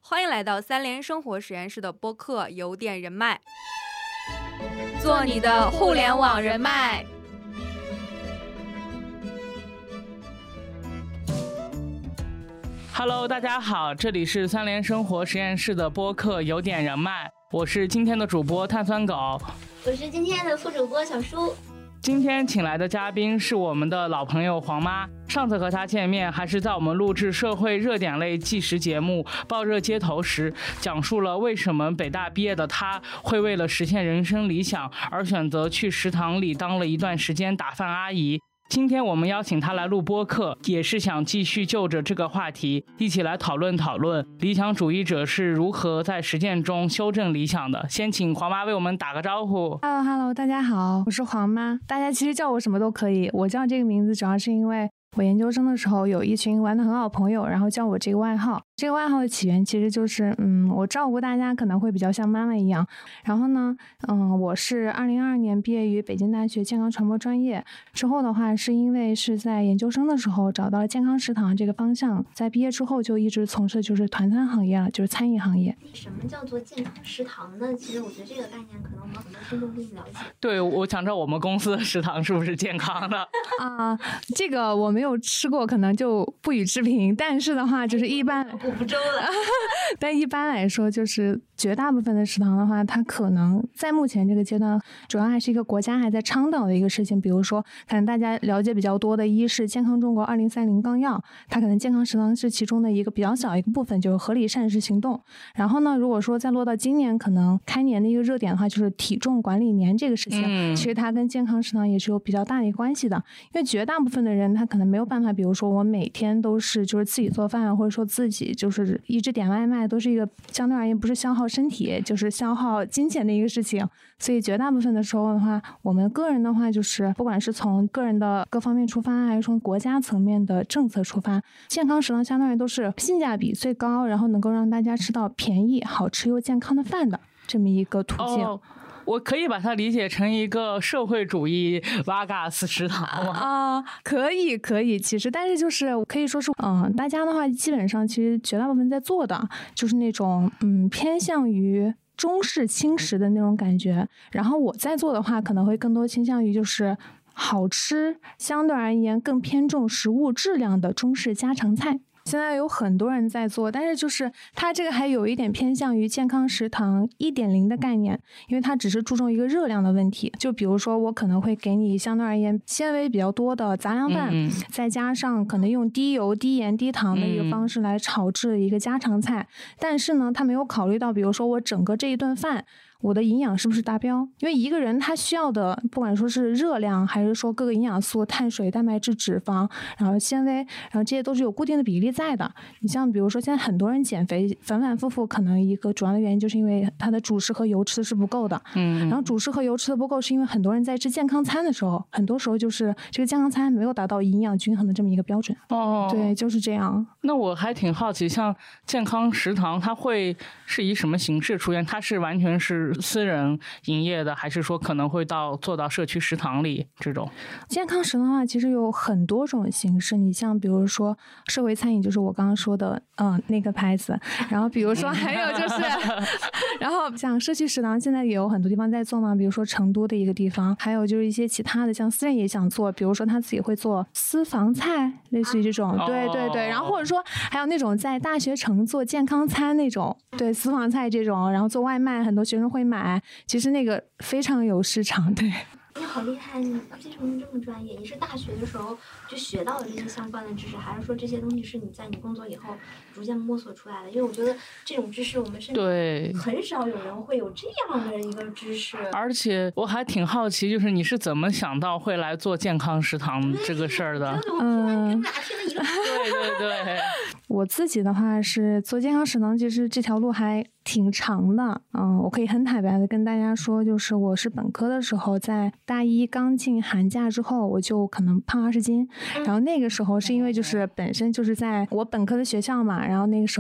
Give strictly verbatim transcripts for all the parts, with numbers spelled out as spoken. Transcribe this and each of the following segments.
欢迎来到三联生活实验室的播客有点人脉，做你的互联网人脉。 Hello， 大家好，这里是三联生活实验室的播客有点人脉，我是今天的主播碳酸狗， 我是今天的副主播小舒。 今天请来的嘉宾是我们的老朋友黄妈，上次和她见面还是在我们录制社会热点类纪实节目《爆热街头》时，讲述了为什么北大毕业的她会为了实现人生理想而选择去食堂里当了一段时间打饭阿姨。今天我们邀请他来录播客，也是想继续就着这个话题一起来讨论讨论理想主义者是如何在实践中修正理想的。先请黄妈为我们打个招呼。 Hello Hello， 大家好，我是黄妈，大家其实叫我什么都可以，我叫这个名字主要是因为我研究生的时候有一群玩得很好的朋友，然后叫我这个外号。这个外号的起源其实就是嗯，我照顾大家可能会比较像妈妈一样。然后呢嗯，我是二零二二年毕业于北京大学健康传播专业，之后的话是因为是在研究生的时候找到了健康食堂这个方向，在毕业之后就一直从事就是团餐行业了，就是餐饮行业。 什么叫做健康食堂呢？其实我觉得这个概念可能我们很多听众并不了解。 对，我想知道我们公司的食堂是不是健康的啊，这个我没有吃过，可能就不予置评。但是的话，就是一般我不周了。 但一般来说，就是绝大部分的食堂的话，它可能在目前这个阶段，主要还是一个国家还在倡导的一个事情。比如说，可能大家了解比较多的，一是《健康中国二零三零纲要》，它可能健康食堂是其中的一个比较小一个部分，就是合理膳食行动。然后呢，如果说再落到今年可能开年的一个热点的话，就是体重管理年这个事情，嗯、其实它跟健康食堂也是有比较大的一个关系的。因为绝大部分的人他可能没有办法，比如说我每天都是就是自己做饭，或者说自己就是一直点外卖，都是一个相对而言不是消耗身体就是消耗金钱的一个事情。所以绝大部分的时候的话，我们个人的话就是不管是从个人的各方面出发，还是从国家层面的政策出发，健康食堂相当于都是性价比最高，然后能够让大家吃到便宜好吃又健康的饭的这么一个途径。 哦，我可以把它理解成一个社会主义瓦嘎斯食堂吗？ 啊、呃，可以可以，其实但是就是可以说是，嗯、呃，大家的话基本上其实绝大部分在做的就是那种嗯偏向于中式轻食的那种感觉，然后我在做的话可能会更多倾向于就是好吃，相对而言更偏重食物质量的中式家常菜。现在有很多人在做，但是就是它这个还有一点偏向于健康食堂 一点零 的概念，因为它只是注重一个热量的问题。就比如说我可能会给你相对而言纤维比较多的杂粮饭，嗯、再加上可能用低油低盐低糖的一个方式来炒制一个家常菜，嗯、但是呢它没有考虑到比如说我整个这一顿饭我的营养是不是达标。因为一个人他需要的不管说是热量还是说各个营养素，碳水蛋白质脂肪然后纤维，然后这些都是有固定的比例在的。你像比如说现在很多人减肥反反复复，可能一个主要的原因就是因为他的主食和油吃的是不够的，嗯，然后主食和油吃的不够是因为很多人在吃健康餐的时候，很多时候就是这个健康餐没有达到营养均衡的这么一个标准。哦，对，就是这样。 那我还挺好奇，像健康食堂它会是以什么形式出现？它是完全是私人营业的，还是说可能会到做到社区食堂里这种？ 健康食堂的话其实有很多种形式，你像比如说社会餐饮，就是我刚刚说的嗯那个牌子，然后比如说还有就是然后像社区食堂现在也有很多地方在做嘛，比如说成都的一个地方，还有就是一些其他的像私人也想做，比如说他自己会做私房菜，类似于这种、啊、对对对，然后或者说还有那种在大学城做健康餐那种，对，私房菜这种，然后做外卖很多学生会买，其实那个非常有市场。对， 你好厉害，你为什么这么专业？你是大学的时候就学到的这些相关的知识，还是说这些东西是你在你工作以后逐渐摸索出来的？因为我觉得这种知识我们身边很少有人会有这样的一个知识。 而且我还挺好奇，就是你是怎么想到会来做健康食堂这个事儿的？ 嗯， 对对对。 我自己的话是做健康食堂，其实这条路还挺长的。嗯，我可以很坦白的跟大家说，就是我是本科的时候，在大一刚进寒假之后，我就可能胖二十斤。然后那个时候是因为就是本身就是在我本科的学校嘛，然后那个时候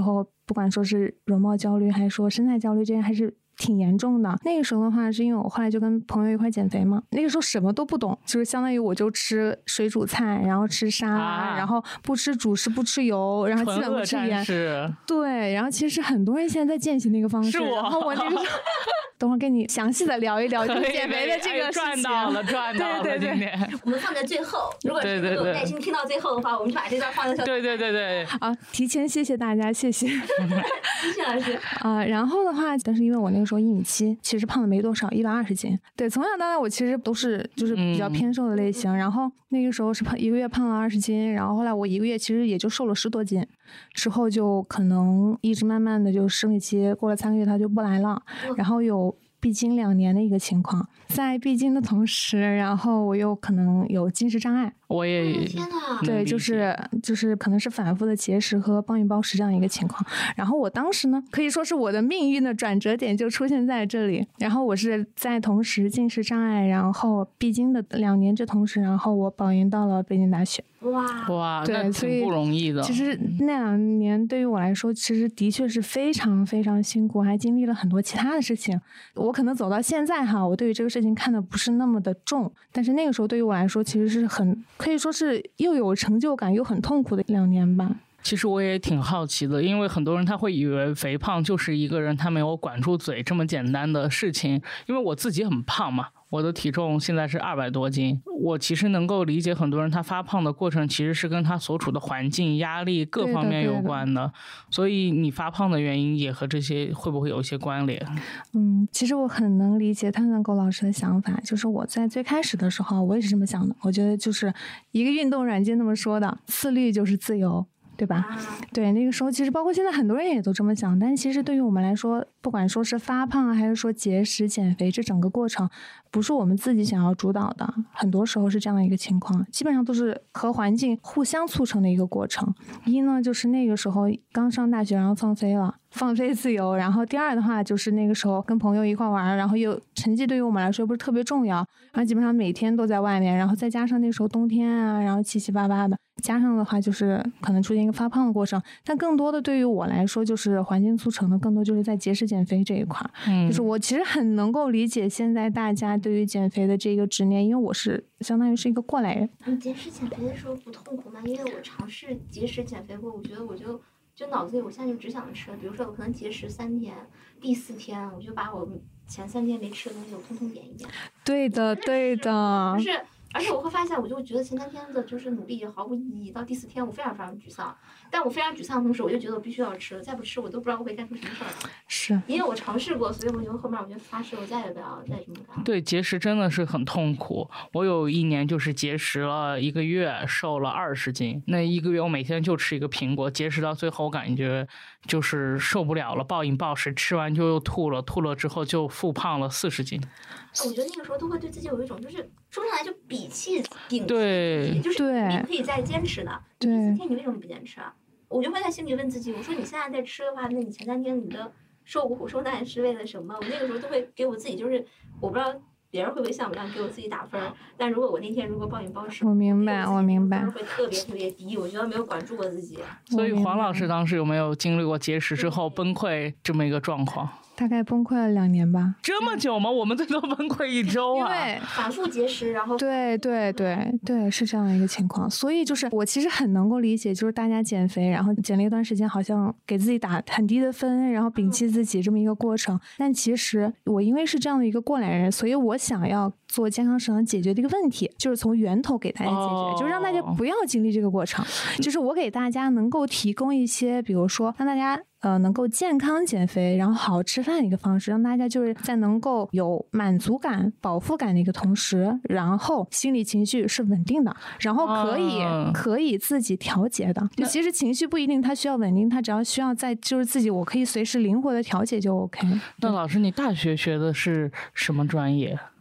不管说是容貌焦虑还是说身材焦虑，这些还是挺严重的。那个时候的话是因为我后来就跟朋友一块减肥嘛，那个时候什么都不懂，就是相当于我就吃水煮菜，然后吃沙拉、啊、然后不吃主食不吃油，然后基本不吃盐。对，然后其实很多人现在在践行那个方式， 是我。 然后我那个时候等会儿跟你详细的聊一聊就是减肥的这个事情。 赚到了赚到了对对对， 我们放在最后，如果是有耐心听到最后的话，我们就把这段放在最后。 对对对对， 啊，提前谢谢大家，谢谢谢谢老师啊、呃。然后的话，但是因为我那个时候一米七，其实胖的没多少，一百二十斤。对，从小到大我其实都是就是比较偏瘦的类型、嗯、然后那个时候是胖一个月胖了二十斤，然后后来我一个月其实也就瘦了十多斤，之后就可能一直慢慢的就生理期过了三个月它就不来了，然后有闭经两年的一个情况，在闭经的同时，然后我又可能有进食障碍。 我也天哪， 对，就是就是可能是反复的节食和暴饮暴食这样一个情况。然后我当时呢，可以说是我的命运的转折点就出现在这里。然后我是在同时进食障碍，然后闭经的两年这同时，然后我保研到了北京大学。 哇哇， 对， 那挺不容易的。 其实那两年对于我来说，其实的确是非常非常辛苦，还经历了很多其他的事情。我可能走到现在哈，我对于这个事情看的不是那么的重，但是那个时候对于我来说，其实是很可以说是又有成就感又很痛苦的两年吧。 其实我也挺好奇的，因为很多人他会以为肥胖就是一个人他没有管住嘴这么简单的事情。因为我自己很胖嘛，我的体重现在是二百多斤，我其实能够理解很多人他发胖的过程其实是跟他所处的环境、压力各方面有关的，所以你发胖的原因也和这些会不会有一些关联？ 嗯，其实我很能理解探探狗老师的想法，就是我在最开始的时候我也是这么想的，我觉得就是一个运动软件那么说的，自律就是自由，对吧、啊、对，那个时候其实包括现在很多人也都这么想，但其实对于我们来说，不管说是发胖还是说节食减肥，这整个过程不是我们自己想要主导的，很多时候是这样的一个情况，基本上都是和环境互相促成的一个过程。一呢就是那个时候刚上大学，然后放飞了，放飞自由，然后第二的话就是那个时候跟朋友一块玩，然后又成绩对于我们来说不是特别重要，然后基本上每天都在外面，然后再加上那时候冬天啊，然后七七八八的，加上的话就是可能出现一个发胖的过程，但更多的对于我来说就是环境促成的，更多就是在节食减肥这一块、嗯、就是我其实很能够理解现在大家对于减肥的这个执念，因为我是相当于是一个过来人。 你节食减肥的时候不痛苦吗？因为我尝试节食减肥过，我觉得我就就脑子里我现在就只想吃，比如说我可能节食三天，第四天我就把我前三天没吃的东西我通通点一遍。 对的对的， 就是而且我会发现，我就觉得前三天的就是努力毫无意义，到第四天我非常非常沮丧。但我非常沮丧的同时，我就觉得我必须要吃，再不吃我都不知道我会干出什么事儿。 是， 因为我尝试过，所以我觉得后面我就发誓，我再也不要再这么干。 对，节食真的是很痛苦。我有一年就是节食了一个月，瘦了二十斤。那一个月我每天就吃一个苹果，节食到最后感觉就是受不了了，暴饮暴食，吃完就又吐了，吐了之后就复胖了四十斤。 我觉得那个时候都会对自己有一种就是说不上来就比气顶， 对， 就是你可以再坚持的。 对， 第四天你为什么不坚持啊？我就会在心里问自己，我说你现在在吃的话，那你前三天你的受苦受难是为了什么？我那个时候都会给我自己，就是我不知道别人会不会像我这样给我自己打分，但如果我那天如果暴饮暴食， 我明白，我明白， 会特别特别低，我觉得没有管住我自己。 所以黄老师当时有没有经历过节食之后崩溃这么一个状况？ 大概崩溃了两年吧。 这么久吗？我们最多崩溃一周啊！ 对， 反复节食，然后对对对对，是这样的一个情况。所以就是我其实很能够理解，就是大家减肥，然后减了一段时间，好像给自己打很低的分，然后摒弃自己这么一个过程。但其实我因为是这样的一个过来人，所以我想要做健康食堂解决的一个问题，就是从源头给大家解决，哦、就是让大家不要经历这个过程。就是我给大家能够提供一些，比如说让大家。呃，能够健康减肥，然后好好吃饭的一个方式，让大家就是在能够有满足感、饱腹感的一个同时，然后心理情绪是稳定的，然后可以、哦、可以自己调节的。就其实情绪不一定它需要稳定，它只要需要在就是自己我可以随时灵活的调节就 OK。 那老师，你大学学的是什么专业？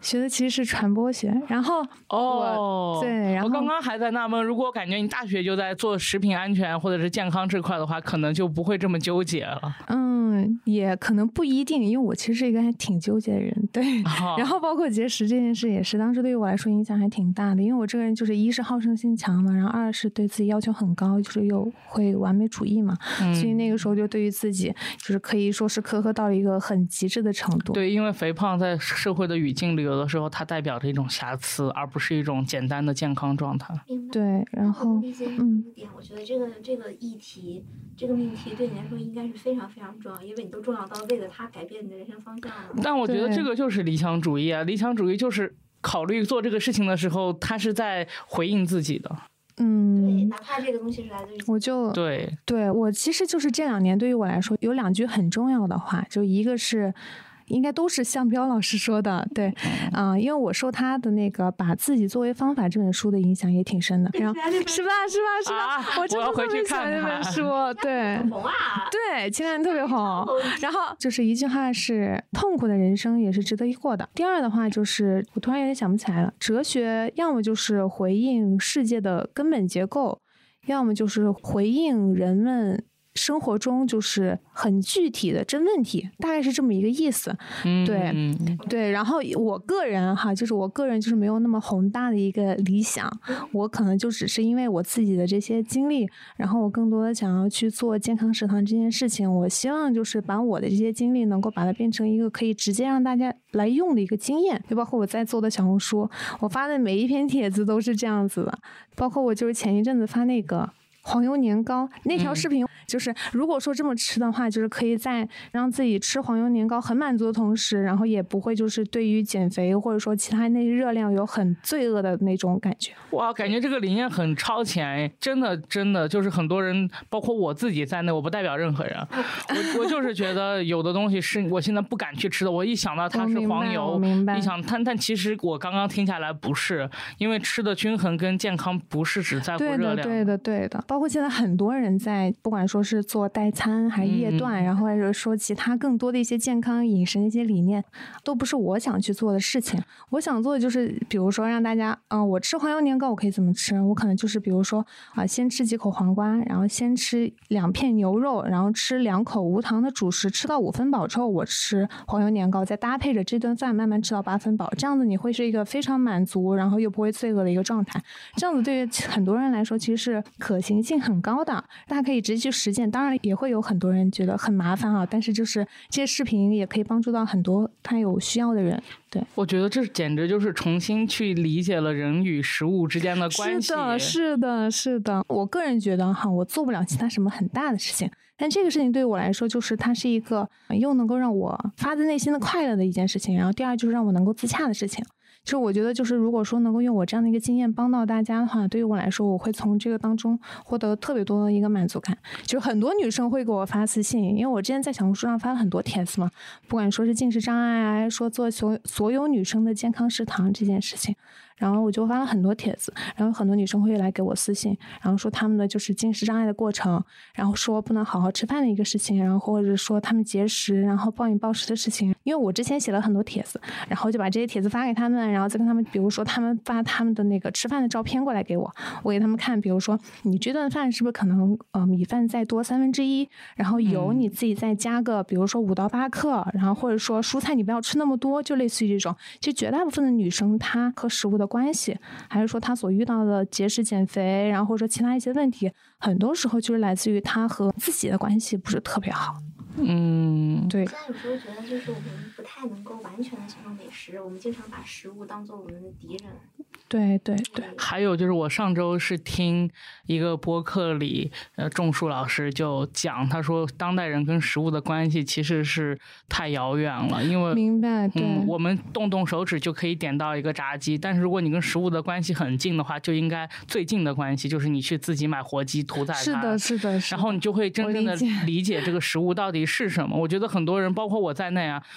学的其实是传播学，然后哦， 对，然后我刚刚还在纳闷，如果感觉你大学就在做食品安全或者是健康这块的话，可能就不会这么纠结了。 嗯，也可能不一定，因为我其实是一个还挺纠结的人，对。 哦、 然后包括节食这件事也是，当时对于我来说影响还挺大的，因为我这个人就是一是好胜心强嘛，然后二是对自己要求很高，就是又会完美主义嘛，嗯、所以那个时候就对于自己就是可以说是苛刻到了一个很极致的程度。 对，因为肥胖在社会的语境里，有的时候它代表着一种瑕疵，而不是一种简单的健康状态。 对，然后理解你的点，我觉得这个这个议题，这个命题对你来说应该是非常非常重要，因为你都重要到为了它改变你的人生方向了。 但我觉得这个就是理想主义啊，理想主义就是考虑做这个事情的时候，他是在回应自己的。 嗯， 对，哪怕这个东西是来自于我就对对我其实就是这两年对于我来说有两句很重要的话，就一个是。应该都是向彪老师说的，对，啊、呃，因为我受他的那个《把自己作为方法》这本书的影响也挺深的，然后是吧，是吧，是吧？ 啊、 我真的特别喜欢这本书，对，对，前两年特别红。然后就是一句话是：痛苦的人生也是值得一过的。第二的话就是，我突然有点想不起来了。哲学要么就是回应世界的根本结构，要么就是回应人们。生活中就是很具体的真问题，大概是这么一个意思。 嗯， 对对。然后我个人哈，就是我个人就是没有那么宏大的一个理想，我可能就只是因为我自己的这些经历，然后我更多的想要去做健康食堂这件事情。我希望就是把我的这些经历能够把它变成一个可以直接让大家来用的一个经验，就包括我在做的小红书，我发的每一篇帖子都是这样子的，包括我就是前一阵子发那个。黄油年糕那条视频，就是如果说这么吃的话，就是可以在让自己吃黄油年糕很满足的同时，然后也不会就是对于减肥或者说其他那热量有很罪恶的那种感觉。 哇，感觉这个理念很超前，真的真的就是很多人，包括我自己在内，我不代表任何人，我我就是觉得有的东西是我现在不敢去吃的，我一想到它是黄油，一想但但其实我刚刚听下来不是，因为吃的均衡跟健康不是只在乎热量。 对的，对的，对的。包括现在很多人在不管说是做代餐还是夜断、嗯、然后或者说其他更多的一些健康饮食的一些理念都不是我想去做的事情。我想做的就是比如说让大家嗯、呃，我吃黄油年糕我可以怎么吃，我可能就是比如说啊、呃，先吃几口黄瓜，然后先吃两片牛肉，然后吃两口无糖的主食，吃到五分饱之后我吃黄油年糕，再搭配着这顿饭慢慢吃到八分饱，这样子你会是一个非常满足然后又不会罪恶的一个状态。这样子对于很多人来说其实是可行性很高的，大家可以直接去实践。当然也会有很多人觉得很麻烦啊，但是就是这些视频也可以帮助到很多他有需要的人。对， 我觉得这简直就是重新去理解了人与食物之间的关系。 是的，是的，是的。我个人觉得哈，我做不了其他什么很大的事情，但这个事情对我来说，就是它是一个又能够让我发自内心的快乐的一件事情，然后第二就是让我能够自洽的事情。就是我觉得就是如果说能够用我这样的一个经验帮到大家的话，对于我来说我会从这个当中获得特别多的一个满足感。就是很多女生会给我发私信，因为我之前在小红书上发了很多帖子嘛，不管说是进食障碍啊，说做所所有女生的健康食堂这件事情，然后我就发了很多帖子，然后很多女生会来给我私信，然后说他们的就是进食障碍的过程，然后说不能好好吃饭的一个事情，然后或者说他们节食然后暴饮暴食的事情。因为我之前写了很多帖子，然后就把这些帖子发给他们，然后再跟他们比如说他们发他们的那个吃饭的照片过来给我，我给他们看，比如说你这顿饭是不是可能呃米饭再多三分之一，然后油你自己再加个比如说五到八克，然后或者说蔬菜你不要吃那么多，就类似于这种。其实绝大部分的女生她和食物的关系，还是说她所遇到的节食减肥，然后或者说其他一些问题，很多时候就是来自于她和自己的关系不是特别好。 嗯， 对。 现在有时候觉得就是我们不太能够完全的享受美食，我们经常把食物当做我们的敌人。 对对对。 还有就是我上周是听一个播客里，呃，仲树老师就讲，他说当代人跟食物的关系其实是太遥远了，因为明白对、 嗯，我们动动手指就可以点到一个炸鸡，但是如果你跟食物的关系很近的话，就应该最近的关系就是你去自己买活鸡屠宰它， 是的，是的，是的， 然后你就会真正的理解这个食物到底是什么。我觉得很多人包括我在内啊，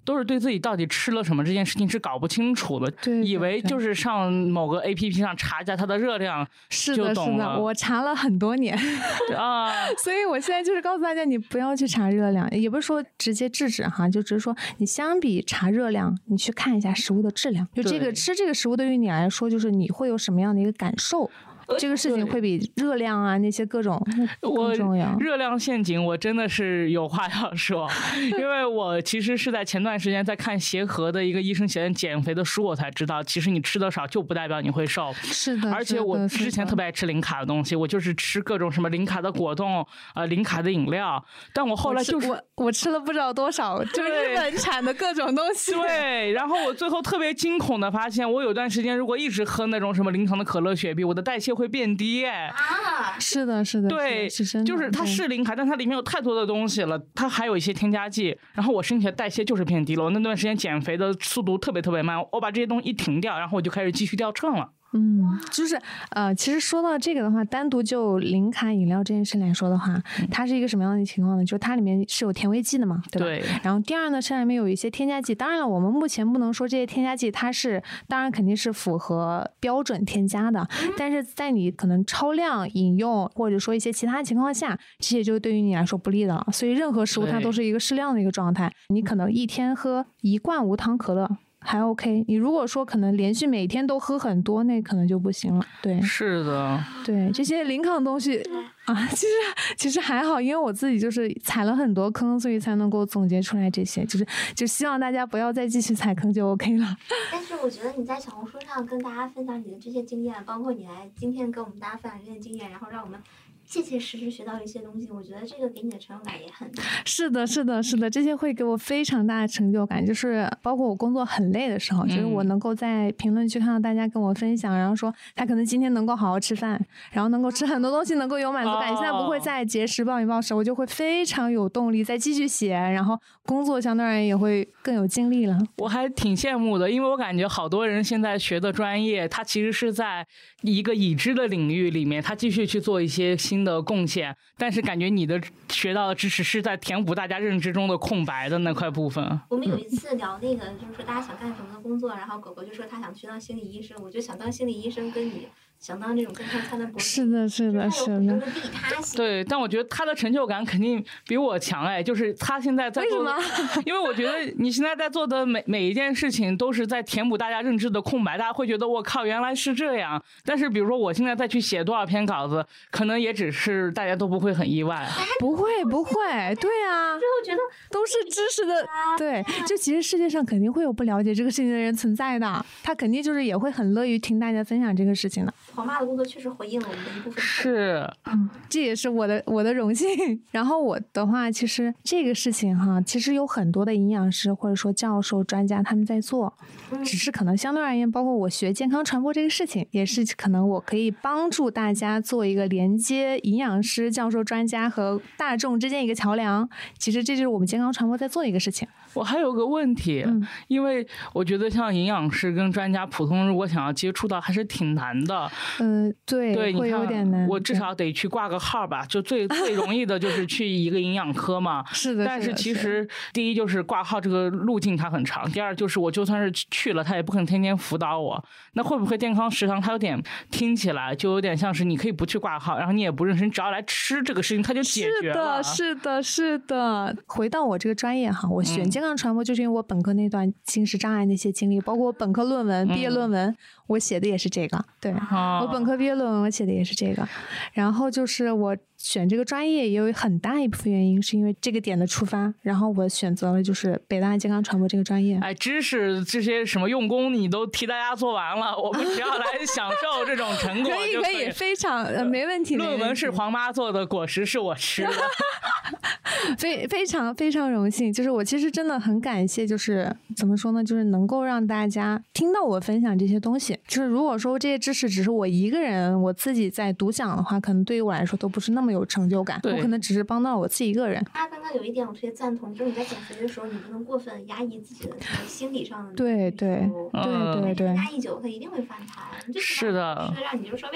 都是对自己到底吃了什么这件事情是搞不清楚的， 对， 以为就是上某个 A P P 上查一下它的热量是的，是的，我查了很多年啊，所以我现在就是告诉大家，你不要去查热量，也不是说直接制止哈，就只是说你相比查热量，你去看一下食物的质量，就这个吃这个食物对于你来说，就是你会有什么样的一个感受。这个事情会比热量啊那些各种更重要。 热量陷阱我真的是有话要说，因为我其实是在前段时间在看协和的一个医生写的减肥的书，我才知道其实你吃的少就不代表你会瘦。 是的， 而且我之前特别爱吃零卡的东西，我就是吃各种什么零卡的果冻呃零卡的饮料，但我后来就是我我吃了不知道多少就日本产的各种东西。 对，然后我最后特别惊恐的发现，我有段时间如果一直喝那种什么零糖的可乐雪碧，我的代谢会变低哎。 啊， 是的，是的， 对， 是真的， 就是它是零卡，但它里面有太多的东西了，它还有一些添加剂，然后我身体的代谢就是变低了。我那段时间减肥的速度特别特别慢，我把这些东西一停掉，然后我就开始继续掉秤了。 嗯，就是呃，其实说到这个的话，单独就零卡饮料这件事来说的话，它是一个什么样的情况呢？就是它里面是有甜味剂的嘛，对吧？ 对。 然后第二呢，是里面有一些添加剂。当然了，我们目前不能说这些添加剂它是，当然肯定是符合标准添加的，但是在你可能超量饮用或者说一些其他情况下，这些就对于你来说不利的了。所以任何食物它都是一个适量的一个状态。你可能一天喝一罐无糖可乐还 OK， 你如果说可能连续每天都喝很多，那可能就不行了。对， 是的， 对这些零卡的东西啊，其实其实还好，因为我自己就是踩了很多坑，所以才能够总结出来这些，就是就希望大家不要再继续踩坑就 OK 了。 但是我觉得你在小红书上跟大家分享你的这些经验，包括你来今天跟我们大家分享这些经验，然后让我们切切实实学到一些东西，我觉得这个给你的成就感也很大。 是的，是的，是的，这些会给我非常大的成就感，就是包括我工作很累的时候，嗯、就是我能够在评论区看到大家跟我分享，然后说他可能今天能够好好吃饭，然后能够吃很多东西，能够有满足感，哦、现在不会再节食暴饮暴食，我就会非常有动力再继续写，然后工作相对而言也会更有精力了。 我还挺羡慕的，因为我感觉好多人现在学的专业，他其实是在一个已知的领域里面，他继续去做一些新的贡献，但是感觉你的学到的知识是在填补大家认知中的空白的那块部分。 我们有一次聊那个就是说大家想干什么的工作，然后狗狗就说他想去当心理医生，我就想当心理医生跟你想当这种健康餐的博士， 是的，是的，是的， 利他性。 对，但我觉得他的成就感肯定比我强哎，就是他现在在做， 为什么？ 因为我觉得你现在在做的每每一件事情都是在填补大家认知的空白，大家会觉得我靠，原来是这样。但是比如说我现在再去写多少篇稿子，可能也只是大家都不会很意外。 不会，不会，对啊， 之后觉得都是知识的，对，就其实世界上肯定会有不了解这个事情的人存在的，他肯定就是也会很乐于听大家分享这个事情的。 黄妈的工作确实回应了我们的一部分， 是， 嗯，这也是我的我的荣幸。然后我的话，其实这个事情哈，其实有很多的营养师或者说教授、专家他们在做，嗯、只是可能相对而言，包括我学健康传播这个事情，也是可能我可以帮助大家做一个连接营养师、教授、专家和大众之间一个桥梁。其实这就是我们健康传播在做的一个事情。 我还有个问题，嗯、因为我觉得像营养师跟专家，普通如果想要接触到，还是挺难的。 嗯，对， 对， 会有点难。 我至少得去挂个号吧，就最最容易的就是去一个营养科嘛。 是的， 但是其实第一就是挂号这个路径它很长，第二就是我就算是去了，他也不可能天天辅导我。那会不会健康食堂它有点听起来就有点像是你可以不去挂号，然后你也不认识，你只要来吃这个事情它就解决了。 是的，是的，是的。回到我这个专业哈，我选健康传播就是因为我本科那段进食障碍那些经历，包括我本科论文、毕业论文，我写的也是这个。对， 哦、 我本科毕业论文我写的也是这个。然后就是我选这个专业也有很大一部分原因是因为这个点的出发，然后我选择了就是北大健康传播这个专业。 哎，知识这些什么用功你都替大家做完了，我们只要来享受这种成果就可以。 可以可以，非常呃没问题。 论文是黄妈做的，果实是我吃的。 非非常非常荣幸，就是我其实真的很感谢，就是怎么说呢，就是能够让大家听到我分享这些东西。就是如果说这些知识只是我一个人我自己在独享的话，可能对于我来说都不是那么有成就感，我可能只是帮到我自己一个人。 他刚刚有一点我特别赞同，就是你在减肥的时候你不能过分压抑自己的心理上的对对对对对， 压抑久了它一定会反弹。 是的， 是让你就稍微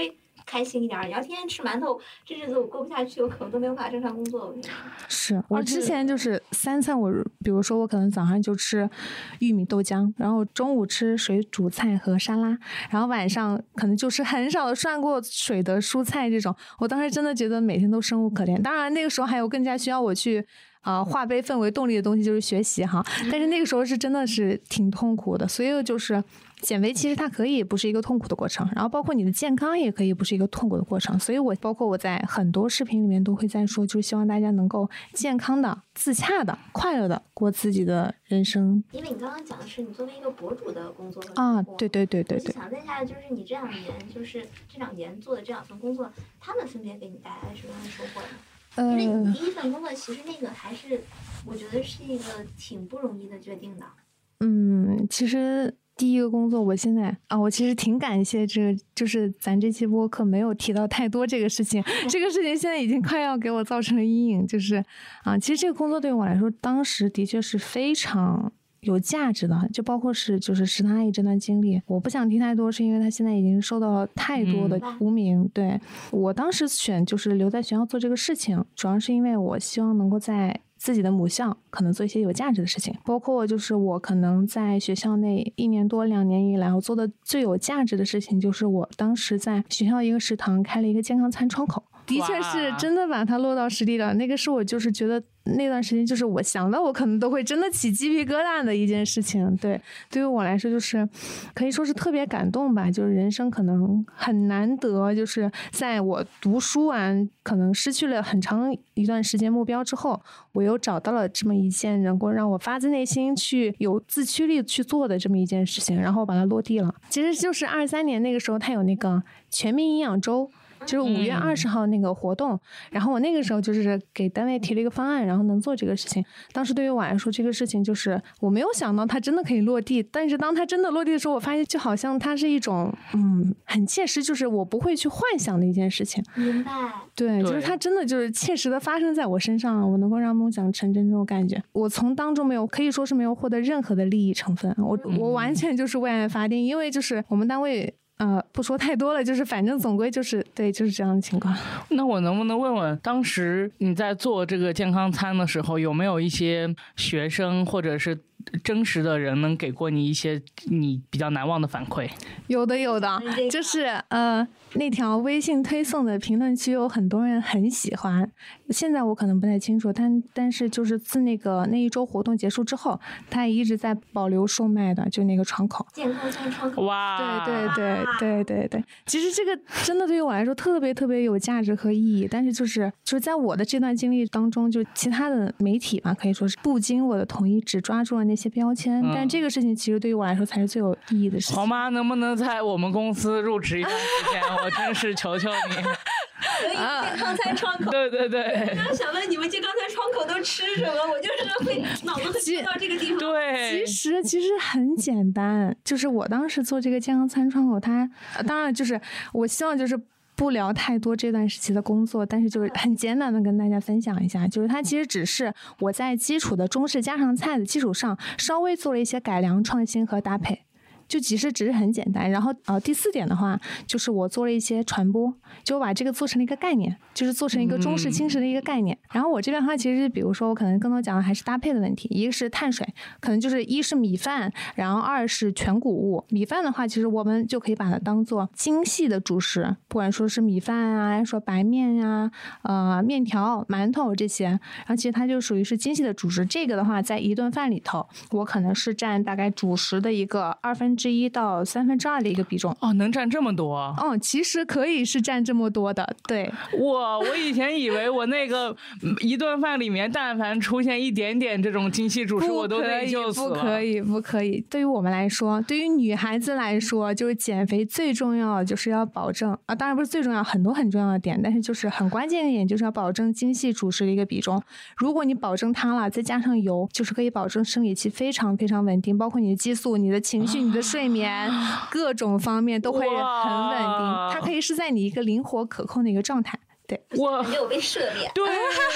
开心一点。你要天天吃馒头，这日子我过不下去，我可能都没有办法正常工作。 是我之前就是三餐我，我比如说我可能早上就吃玉米豆浆，然后中午吃水煮菜和沙拉，然后晚上可能就吃很少的涮过水的蔬菜这种。我当时真的觉得每天都生无可恋。当然那个时候还有更加需要我去啊、呃、化悲愤为动力的东西，就是学习哈。但是那个时候是真的是挺痛苦的，所以就是减肥其实它可以不是一个痛苦的过程，然后包括你的健康也可以不是一个痛苦的过程。所以我包括我在很多视频里面都会在说，就是希望大家能够健康的、自洽的、快乐的过自己的人生。 因为你刚刚讲的是你作为一个博主的工作和啊，对对对对对。 我想问一下，就是你这两年，就是这两年做的这两份工作，他们分别给你带来了什么样的收获呢？因为你第一份工作其实那个还是我觉得是一个挺不容易的决定的。 嗯，其实第一个工作我现在啊，我其实挺感谢这个，就是咱这期播客没有提到太多这个事情，这个事情现在已经快要给我造成了阴影。就是啊，其实这个工作对我来说，当时的确是非常有价值的，就包括是就是食堂阿姨这段经历，我不想提太多，是因为她现在已经受到了太多的污名。嗯、对我当时选就是留在学校做这个事情，主要是因为我希望能够在自己的母校可能做一些有价值的事情，包括就是我可能在学校内一年多两年以来，我做的最有价值的事情就是我当时在学校一个食堂开了一个健康餐窗口。的确是真的把它落到实地了，那个是我就是觉得那段时间就是我想到我可能都会真的起鸡皮疙瘩的一件事情。对，对于我来说就是可以说是特别感动吧，就是人生可能很难得，就是在我读书完可能失去了很长一段时间目标之后，我又找到了这么一件能够让我发自内心去有自驱力去做的这么一件事情，然后把它落地了。其实就是二三年那个时候它有那个全民营养周，就是五月二十号那个活动、嗯、然后我那个时候就是给单位提了一个方案，然后能做这个事情。当时对于我来说这个事情就是我没有想到它真的可以落地，但是当它真的落地的时候，我发现就好像它是一种嗯很切实，就是我不会去幻想的一件事情。 明白。 对，就是它真的就是切实的发生在我身上，我能够让梦想成真这种感觉。我从当中没有可以说是没有获得任何的利益成分，我我完全就是为爱发电，因为就是我们单位呃，不说太多了，就是反正总归就是对，就是这样的情况。 那我能不能问问，当时你在做这个健康餐的时候，有没有一些学生或者是真实的人能给过你一些你比较难忘的反馈？ 有的有的，就是呃那条微信推送的评论区有很多人很喜欢，现在我可能不太清楚，但但是就是自那个那一周活动结束之后，他也一直在保留售卖的，就那个窗口健康餐窗口。 哇， 对对对对对对，其实这个真的对于我来说特别特别有价值和意义，但是就是就是在我的这段经历当中，就其他的媒体吧，可以说是不经我的同意只抓住了那些标签、嗯、但这个事情其实对于我来说才是最有意义的事情。 黄妈能不能在我们公司入职一段时间？我真是求求你。 可以健康餐窗口、啊、 对对对， 我刚刚想问你们健康餐窗口都吃什么，我就是会脑子会接到这个地方。 对， 其实其实很简单，就是我当时做这个健康餐窗口，它当然就是我希望就是不聊太多这段时期的工作，但是就是很简单的跟大家分享一下，就是它其实只是我在基础的中式家常菜的基础上稍微做了一些改良、创新和搭配，就其实只是很简单。然后呃，第四点的话，就是我做了一些传播，就我把这个做成了一个概念，就是做成一个中式轻食的一个概念、嗯、然后我这边的话，其实比如说我可能更多讲的还是搭配的问题，一个是碳水，可能就是一是米饭，然后二是全谷物。米饭的话，其实我们就可以把它当做精细的主食，不管说是米饭啊，说白面呀、啊、呃面条、馒头这些，然后其实它就属于是精细的主食。这个的话，在一顿饭里头，我可能是占大概主食的一个二分之一到三分之二的一个比重。 哦，能占这么多？ 哦，其实可以是占这么多的。对， 我我以前以为我那个一顿饭里面但凡出现一点点这种精细主食，我都内疚死了。 不可以，不可以。对于我们来说，对于女孩子来说，就是减肥最重要的就是要保证啊，当然不是最重要，很多很重要的点，但是就是很关键的一点就是要保证精细主食的一个比重。如果你保证它了，再加上油，就是可以保证生理期非常非常稳定，包括你的激素、你的情绪、你的睡眠，各种方面都会很稳定。它可以是在你一个灵活可控的一个状态。对， 我没有被涉猎。 对。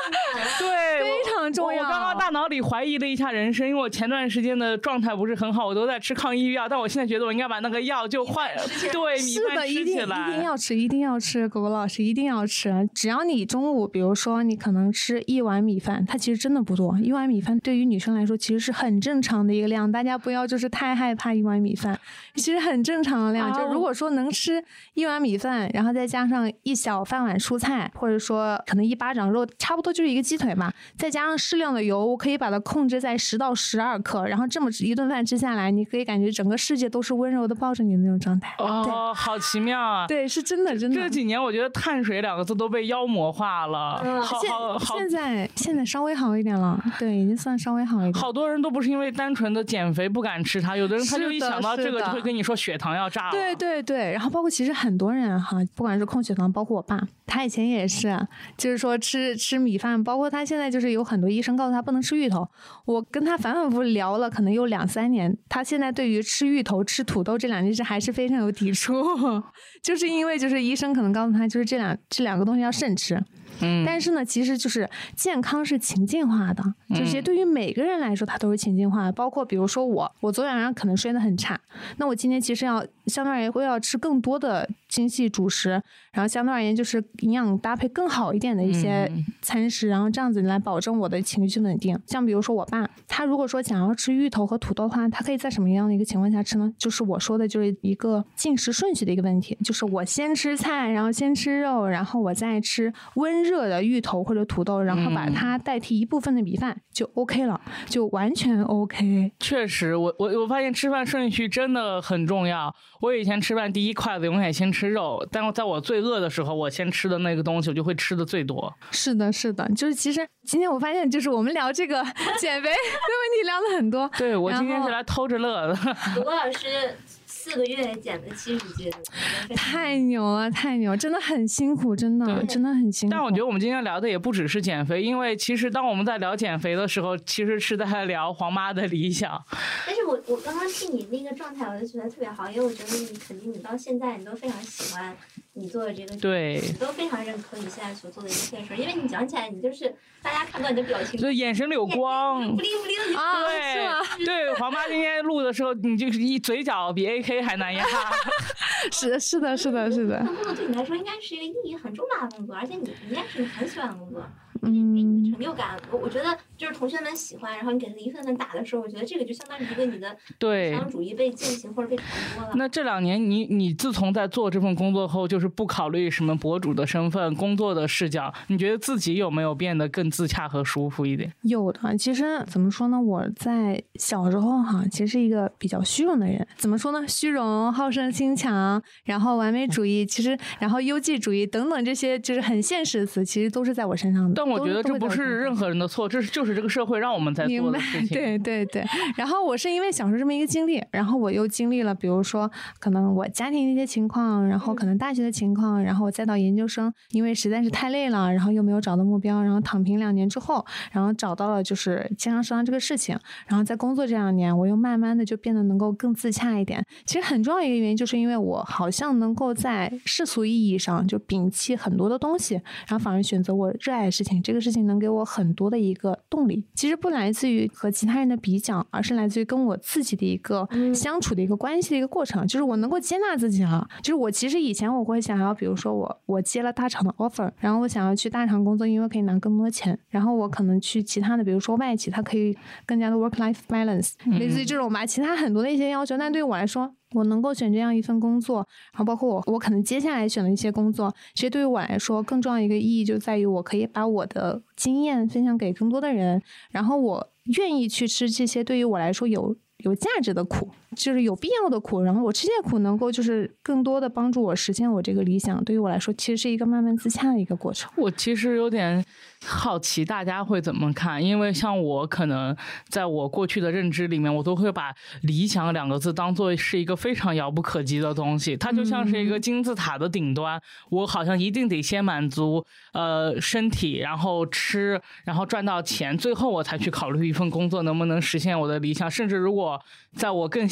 对， 非常重要。 我, 我刚刚大脑里怀疑了一下人生，因为我前段时间的状态不是很好，我都在吃抗抑郁药，但我现在觉得我应该把那个药就换，对，米饭吃起来。 一定要吃，一定要吃，狗狗老师一定要吃。只要你中午，比如说你可能吃一碗米饭，它其实真的不多，一碗米饭对于女生来说其实是很正常的一个量，大家不要就是太害怕一碗米饭，其实很正常的量。就如果说能吃一碗米饭，然后再加上一小饭碗蔬菜，或者说可能一巴掌肉，差不多就是一个鸡腿嘛，再加上适量的油，我可以把它控制在十到十二克，然后这么一顿饭吃下来，你可以感觉整个世界都是温柔的抱着你的那种状态。 哦，好奇妙啊！ 对，是真的，真的。 这几年我觉得碳水两个字都被妖魔化了。嗯、好好好， 现在现在稍微好一点了，对，已经算稍微好一点。 好多人都不是因为单纯的减肥不敢吃它，有的人他就一想到这个就会跟你说血糖要炸了。 对对对，然后包括其实很多人哈，不管是控血糖，包括我爸，他以前也是，就是说吃吃米饭，包括他现在就是有很多医生告诉他不能吃芋头。我跟他反反复复聊了，可能有两三年，他现在对于吃芋头、吃土豆这两件事还是非常有抵触，就是因为就是医生可能告诉他，就是这两这两个东西要慎吃。嗯，但是呢，其实就是健康是情境化的，这些对于每个人来说，它都是情境化的。包括比如说我，我昨天晚上可能睡得很差，那我今天其实要相对而言会要吃更多的精细主食，然后相对而言就是营养搭配更好一点的一些餐食，然后这样子来保证我的情绪稳定。像比如说我爸，他如果说想要吃芋头和土豆的话，他可以在什么样的一个情况下吃呢？就是我说的就是一个进食顺序的一个问题，就是我先吃菜，然后先吃肉，然后我再吃温热的芋头或者土豆，然后把它代替一部分的米饭，就 OK 了，就完全 OK。 确实，我我我发现吃饭顺序真的很重要。我以前吃饭第一筷子永远先吃肉，但在我最饿的时候，我先吃的那个东西，我就会吃的最多。 是的，是的，就是其实今天我发现，就是我们聊这个减肥的问题聊了很多。 对，我今天是来偷着乐的。 罗老师四个月减了七十斤， 太牛了，太牛，真的很辛苦，真的真的很辛苦。 但我觉得我们今天聊的也不只是减肥，因为其实当我们在聊减肥的时候，其实是在聊黄妈的理想。 但是我我刚刚听你那个状态，我就觉得特别好，因为我觉得你肯定你到现在你都非常喜欢你做的这个， 对， 你都非常认可你现在所做的一切事，因为你讲起来你就是大家看到你的表情， 对，眼神里有光， 不灵不灵啊， 对， 是吗？ 对，黄妈今天录的时候，你就是一嘴角比 A K 还难压。 是的，是的，是的，是的。 工作对你来说应该是一个意义很重大的工作，而且你应该是你很喜欢的工作。 嗯， 给你成就感，我我觉得就是同学们喜欢，然后你给他一份份打的时候，我觉得这个就相当于一个你的理想主义被践行或者被传播了。 那这两年你你自从在做这份工作后，就是不考虑什么博主的身份、工作的视角，你觉得自己有没有变得更自洽和舒服一点？ 有的，其实怎么说呢？我在小时候哈，其实是一个比较虚荣的人。怎么说呢？虚荣、好胜心强，然后完美主义，其实然后优绩主义等等这些就是很现实的词，其实都是在我身上的。 但我觉得这不是任何人的错，这是就是这个社会让我们在做的事情。 对对对。然后我是因为小时候这么一个经历，然后我又经历了，比如说可能我家庭的一些情况，然后可能大学的情况，然后我再到研究生，因为实在是太累了，然后又没有找到目标，然后躺平两年之后，然后找到了就是健康食堂这个事情，然后在工作这两年，我又慢慢的就变得能够更自洽一点。其实很重要一个原因就是因为我好像能够在世俗意义上就摒弃很多的东西，然后反而选择我热爱的事情，这个事情能给我很多的一个动力，其实不来自于和其他人的比较，而是来自于跟我自己的一个相处的一个关系的一个过程，就是我能够接纳自己了。就是我其实以前我会想要，比如说我我接了大厂的 offer， 然后我想要去大厂工作，因为可以拿更多钱，然后我可能去其他的，比如说外企，它可以更加的 work life balance， 类似于这种吧，其他很多的一些要求，但对于我来说，我能够选这样一份工作，然后包括我我可能接下来选的一些工作，其实对于我来说更重要的一个意义就在于我可以把我的经验分享给更多的人，然后我愿意去吃这些对于我来说有有价值的苦，就是有必要的苦，然后我吃这些苦能够就是更多的帮助我实现我这个理想，对于我来说其实是一个慢慢自洽的一个过程。 我其实有点好奇大家会怎么看，因为像我可能在我过去的认知里面，我都会把理想两个字当做是一个非常遥不可及的东西，它就像是一个金字塔的顶端，嗯、我好像一定得先满足呃身体，然后吃，然后赚到钱，最后我才去考虑一份工作能不能实现我的理想，甚至如果在我更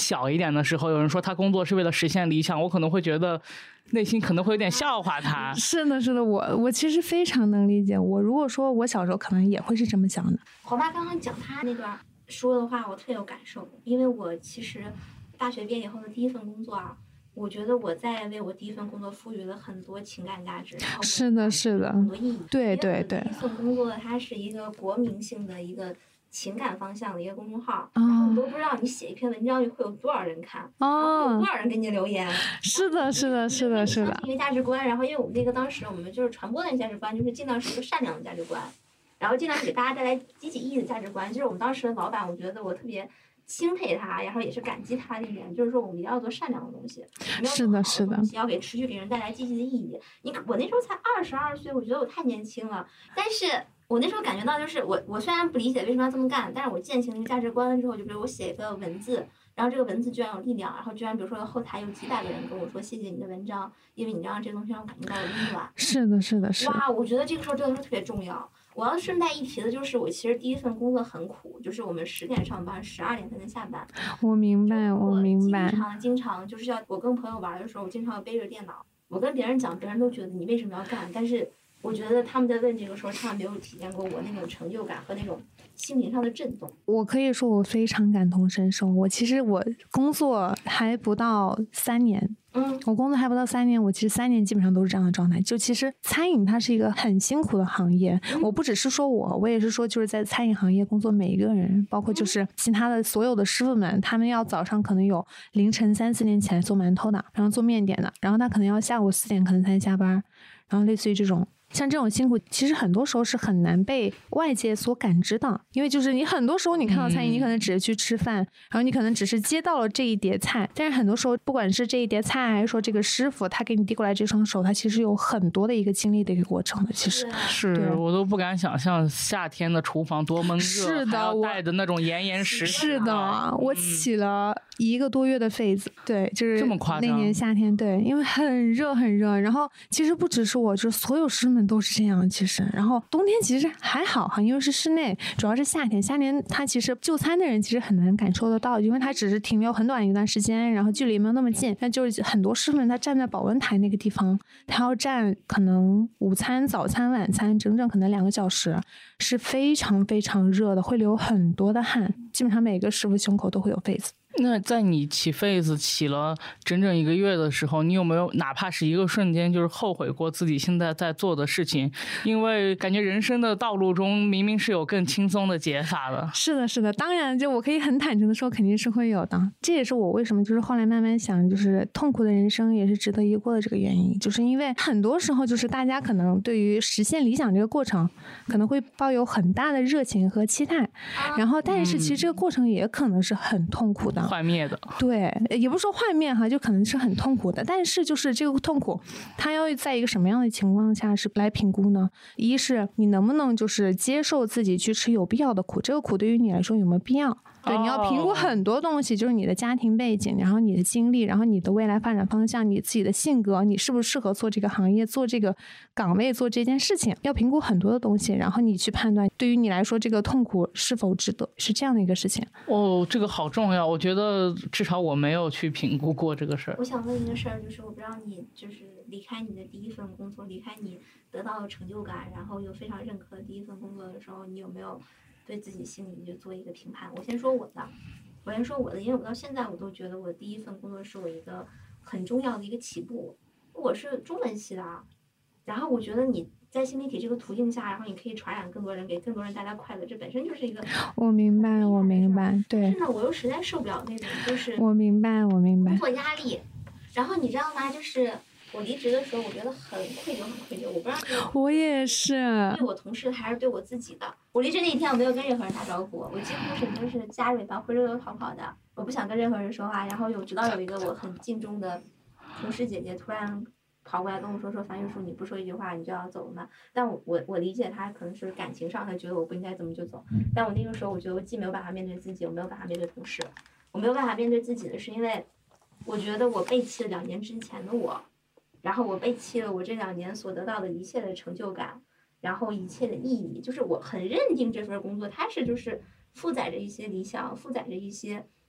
小一点的时候，有人说他工作是为了实现理想，我可能会觉得内心可能会有点笑话他。 是的是的，我我其实非常能理解，我如果说我小时候可能也会是这么想的。 黄妈刚刚讲她那段说的话我特别有感受，因为我其实大学毕业以后的第一份工作啊，我觉得我在为我第一份工作赋予了很多情感价值，然后是的是的， 很多意义。 对对对， 第一份工作它是一个国民性的一个情感方向的一个公众号， 哦、 然后你都不知道你写一篇文章会有多少人看，哦、然后有多少人给你留言。 是的是的是的是的， 一个价值观，然后因为我们那个当时我们就是传播的价值观，就是尽量是一个善良的价值观，然后尽量给大家带来积极意义的价值观。就是我们当时的老板，我觉得我特别钦佩他，然后也是感激他的一点，就是说我们一定要做善良的东西， 是的，是的， 要给持续给人带来积极的意义。你我那时候才二十二岁，我觉得我太年轻了，但是我那时候感觉到就是我我虽然不理解为什么要这么干，但是我践行了一个价值观了之后，就比如我写一个文字，然后这个文字居然有力量，然后居然比如说后台有几百个人跟我说谢谢你的文章，因为你让这个东西让我感觉到了温暖。 是的，是的，是的。 哇，我觉得这个时候真的是特别重要。我要顺带一提的就是，我其实第一份工作很苦，就是我们十点上班，十二点才能下班。 我明白，我明白。 经常经常就是要我跟朋友玩的时候，我经常要背着电脑。我跟别人讲，别人都觉得你为什么要干，但是我觉得他们在问这个时候，他们没有体验过我那种成就感和那种心灵上的震动。 我可以说我非常感同身受。我其实我工作还不到三年。 嗯， 我工作还不到三年，我其实三年基本上都是这样的状态。就其实餐饮它是一个很辛苦的行业， 嗯、 我不只是说我，我也是说就是在餐饮行业工作每一个人，包括就是其他的所有的师傅们，他们要早上可能有凌晨三四点起来做馒头的，然后做面点的，然后他可能要下午四点可能才下班，然后类似于这种。像这种辛苦其实很多时候是很难被外界所感知的，因为就是你很多时候你看到餐饮、嗯、你可能只是去吃饭，然后你可能只是接到了这一碟菜，但是很多时候不管是这一碟菜还是说这个师傅他给你递过来这双手，他其实有很多的一个经历的一个过程的。其实是我都不敢想象夏天的厨房多闷热， 是的， 还要带的那种严严实实。 是的、嗯、我起了一个多月的痱子，对，就是这么夸张。 那年夏天，对，因为很热很热，然后其实不只是我，就是所有师们都是这样。其实，然后冬天其实还好哈，因为是室内，主要是夏天。夏天他其实就餐的人其实很难感受得到，因为他只是停留很短一段时间，然后距离没有那么近。但就是很多师傅他站在保温台那个地方，他要站可能午餐、早餐、晚餐，整整可能两个小时，是非常非常热的，会流很多的汗。基本上每个师傅胸口都会有痱子。 那在你起痱子起了整整一个月的时候，你有没有哪怕是一个瞬间就是后悔过自己现在在做的事情？因为感觉人生的道路中明明是有更轻松的解法的。 是的是的，当然就我可以很坦诚的说肯定是会有的，这也是我为什么就是后来慢慢想就是痛苦的人生也是值得一过的这个原因，就是因为很多时候就是大家可能对于实现理想这个过程可能会抱有很大的热情和期待，然后但是其实这个过程也可能是很痛苦的， 幻灭的。 对，也不是说幻灭哈，就可能是很痛苦的。但是就是这个痛苦，它要在一个什么样的情况下是来评估呢？一是你能不能就是接受自己去吃有必要的苦，这个苦对于你来说有没有必要？对，你要评估很多东西，就是你的家庭背景，然后你的经历，然后你的未来发展方向，你自己的性格，你适不适合做这个行业，做这个岗位，做这件事情，要评估很多的东西，然后你去判断对于你来说这个痛苦是否值得，是这样的一个事情。 哦，这个好重要，我觉得至少我没有去评估过这个事儿。 我想问一个事儿，就是我不知道你就是离开你的第一份工作，离开你得到了成就感，然后又非常认可的第一份工作的时候，你有没有对自己心里就做一个评判？我先说我的，我先说我的，因为我到现在我都觉得我第一份工作是我一个很重要的一个起步。我是中文系的，然后我觉得你在新媒体这个途径下，然后你可以传染更多人，给更多人带来快乐，这本身就是一个我明白我明白对。 但是呢，我又实在受不了那种就是我明白我明白工作压力，然后你知道吗？就是我离职的时候，我觉得很愧疚，很愧疚。我不知道我也是对我同事还是对我自己的。我离职那一天，我没有跟任何人打招呼，我几乎是就是夹着尾巴灰溜溜逃跑的。我不想跟任何人说话。然后有直到有一个我很敬重的同事姐姐突然跑过来跟我说说樊玉树，你不说一句话你就要走了吗？但我我我理解她可能是感情上，她觉得我不应该这么就走。但我那个时候我觉得我既没有办法面对自己，我没有办法面对同事。我没有办法面对自己的是因为我觉得我背弃了两年之前的我。然后我背弃了我这两年所得到的一切的成就感，然后一切的意义，就是我很认定这份工作它是就是负载着一些理想，负载着一些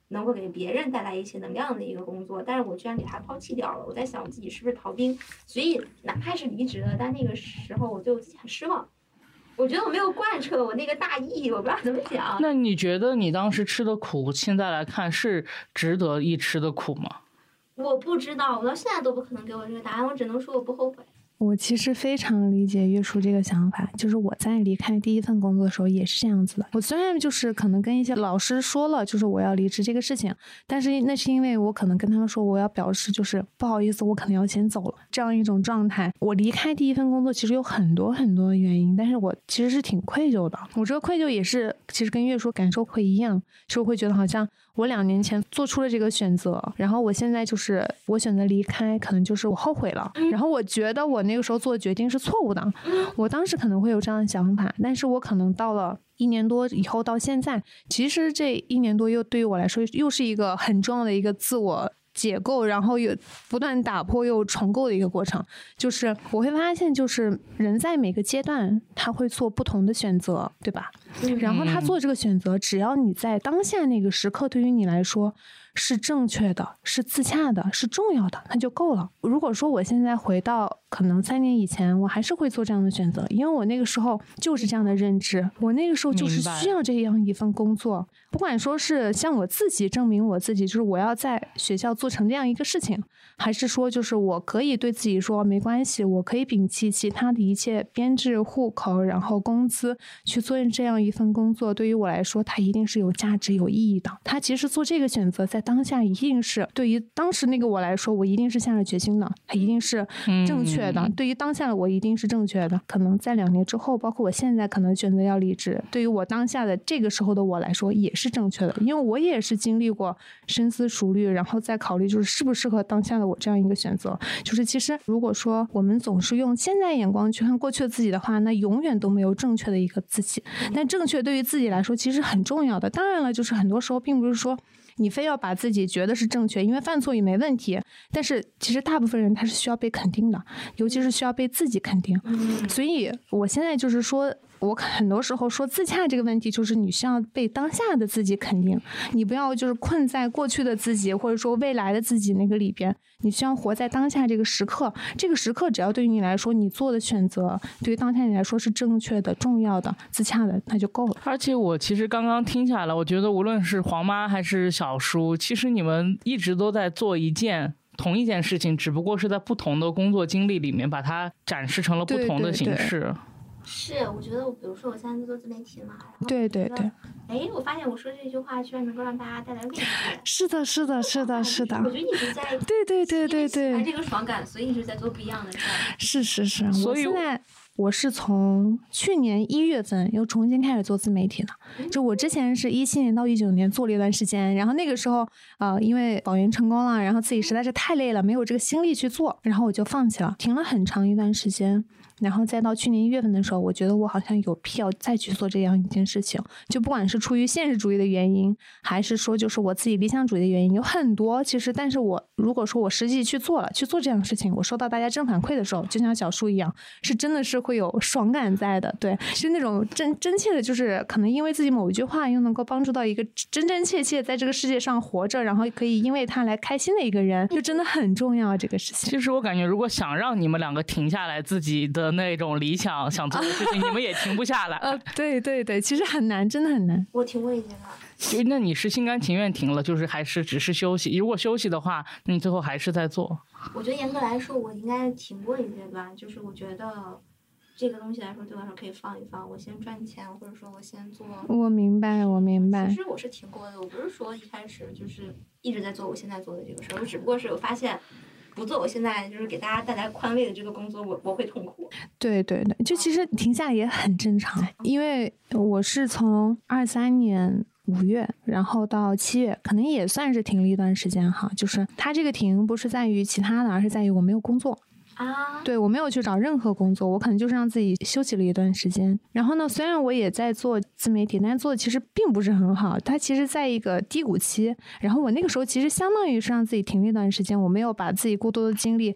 能够给别人带来一些能量的一个工作，但是我居然给它抛弃掉了。我在想我自己是不是逃兵，所以哪怕是离职了，但那个时候我对我自己很失望。我觉得我没有贯彻我那个大意，我不知道怎么讲。 那你觉得你当时吃的苦，现在来看是值得一吃的苦吗？ 我不知道，我到现在都不可能给我这个答案，我只能说我不后悔。 我其实非常理解月初这个想法，就是我在离开第一份工作的时候也是这样子的。我虽然就是可能跟一些老师说了，就是我要离职这个事情，但是那是因为我可能跟他们说我要表示就是不好意思，我可能要先走了这样一种状态。我离开第一份工作其实有很多很多的原因，但是我其实是挺愧疚的。我这个愧疚也是其实跟月初感受会一样，就会觉得好像我两年前做出了这个选择，然后我现在就是我选择离开，可能就是我后悔了，然后我觉得我那个时候做的决定是错误的，我当时可能会有这样的想法，但是我可能到了一年多以后到现在，其实这一年多又对于我来说又是一个很重要的一个自我解构，然后又不断打破又重构的一个过程。就是我会发现，就是人在每个阶段他会做不同的选择，对吧？然后他做这个选择，只要你在当下那个时刻对于你来说是正确的，是自洽的，是重要的，那就够了。如果说我现在回到可能三年以前，我还是会做这样的选择，因为我那个时候就是这样的认知，我那个时候就是需要这样一份工作，不管说是像我自己证明我自己，就是我要在学校做成这样一个事情，还是说就是我可以对自己说没关系，我可以摒弃其他的一切编制、户口，然后工资，去做这样一份工作，对于我来说它一定是有价值有意义的。它其实做这个选择在当下一定是对于当时那个我来说，我一定是下了决心的，它一定是正确的、嗯、对于当下的我一定是正确的。可能在两年之后，包括我现在可能选择要离职，对于我当下的这个时候的我来说也是正确的，因为我也是经历过深思熟虑，然后再考虑就是适不适合当下的我这样一个选择。就是其实如果说我们总是用现在眼光去看过去的自己的话，那永远都没有正确的一个自己。但正确对于自己来说其实很重要的。当然了，就是很多时候并不是说你非要把自己觉得是正确，因为犯错也没问题，但是其实大部分人他是需要被肯定的，尤其是需要被自己肯定。所以我现在就是说我很多时候说自洽这个问题，就是你需要被当下的自己肯定，你不要就是困在过去的自己或者说未来的自己那个里边，你需要活在当下这个时刻。这个时刻只要对于你来说你做的选择对于当下你来说是正确的、重要的、自洽的，那就够了。 而且我其实刚刚听下来，我觉得无论是黄妈还是小叔，其实你们一直都在做一件同一件事情，只不过是在不同的工作经历里面把它展示成了不同的形式。对对对， 是，我觉得我比如说我现在在做自媒体嘛，然后对对对， 哎，我发现我说这句话居然能够让大家带来链接。 是的，是的，是的，是的。 我觉得一直在对对对对对， 喜欢这个爽感，所以一直在做不一样的事儿。 是是是， 所以我现在我是从去年一月份又重新开始做自媒体的。就我之前是一七年到一九年做了一段时间，然后那个时候呃，因为保研成功了，然后自己实在是太累了，没有这个心力去做，然后我就放弃了，停了很长一段时间。然后再到去年一月份的时候，我觉得我好像有必要再去做这样一件事情，就不管是出于现实主义的原因，还是说就是我自己理想主义的原因，有很多其实。但是我如果说我实际去做了，去做这样的事情，我收到大家正反馈的时候，就像小叔一样，是真的是会有爽感在的。对，是那种真真切的，就是可能因为自己某一句话又能够帮助到一个真真切切在这个世界上活着，然后可以因为他来开心的一个人，就真的很重要这个事情。 其实我感觉如果想让你们两个停下来自己的那种理想想做的事情，你们也停不下来。 呃，对对对，其实很难，真的很难。 我停过一天了。 那你是心甘情愿停了，就是还是只是休息？如果休息的话，那你最后还是在做？ 我觉得严格来说，我应该停过一阶段，就是我觉得这个东西来说，对我来说可以放一放，我先赚钱，或者说我先做。 我明白，我明白。 其实我是停过的，我不是说一开始就是一直在做我现在做的这个事儿，我只不过是我发现。不做我现在就是给大家带来宽慰的这个工作，我我会痛苦。 对对对，就其实停下也很正常，因为我是从二三年五月，然后到七月，可能也算是停了一段时间哈。就是它这个停不是在于其他的，而是在于我没有工作。 啊， 对，我没有去找任何工作，我可能就是让自己休息了一段时间。然后呢，虽然我也在做自媒体，但是做的其实并不是很好，它其实在一个低谷期。然后我那个时候其实相当于是让自己停了一段时间，我没有把自己过多的精力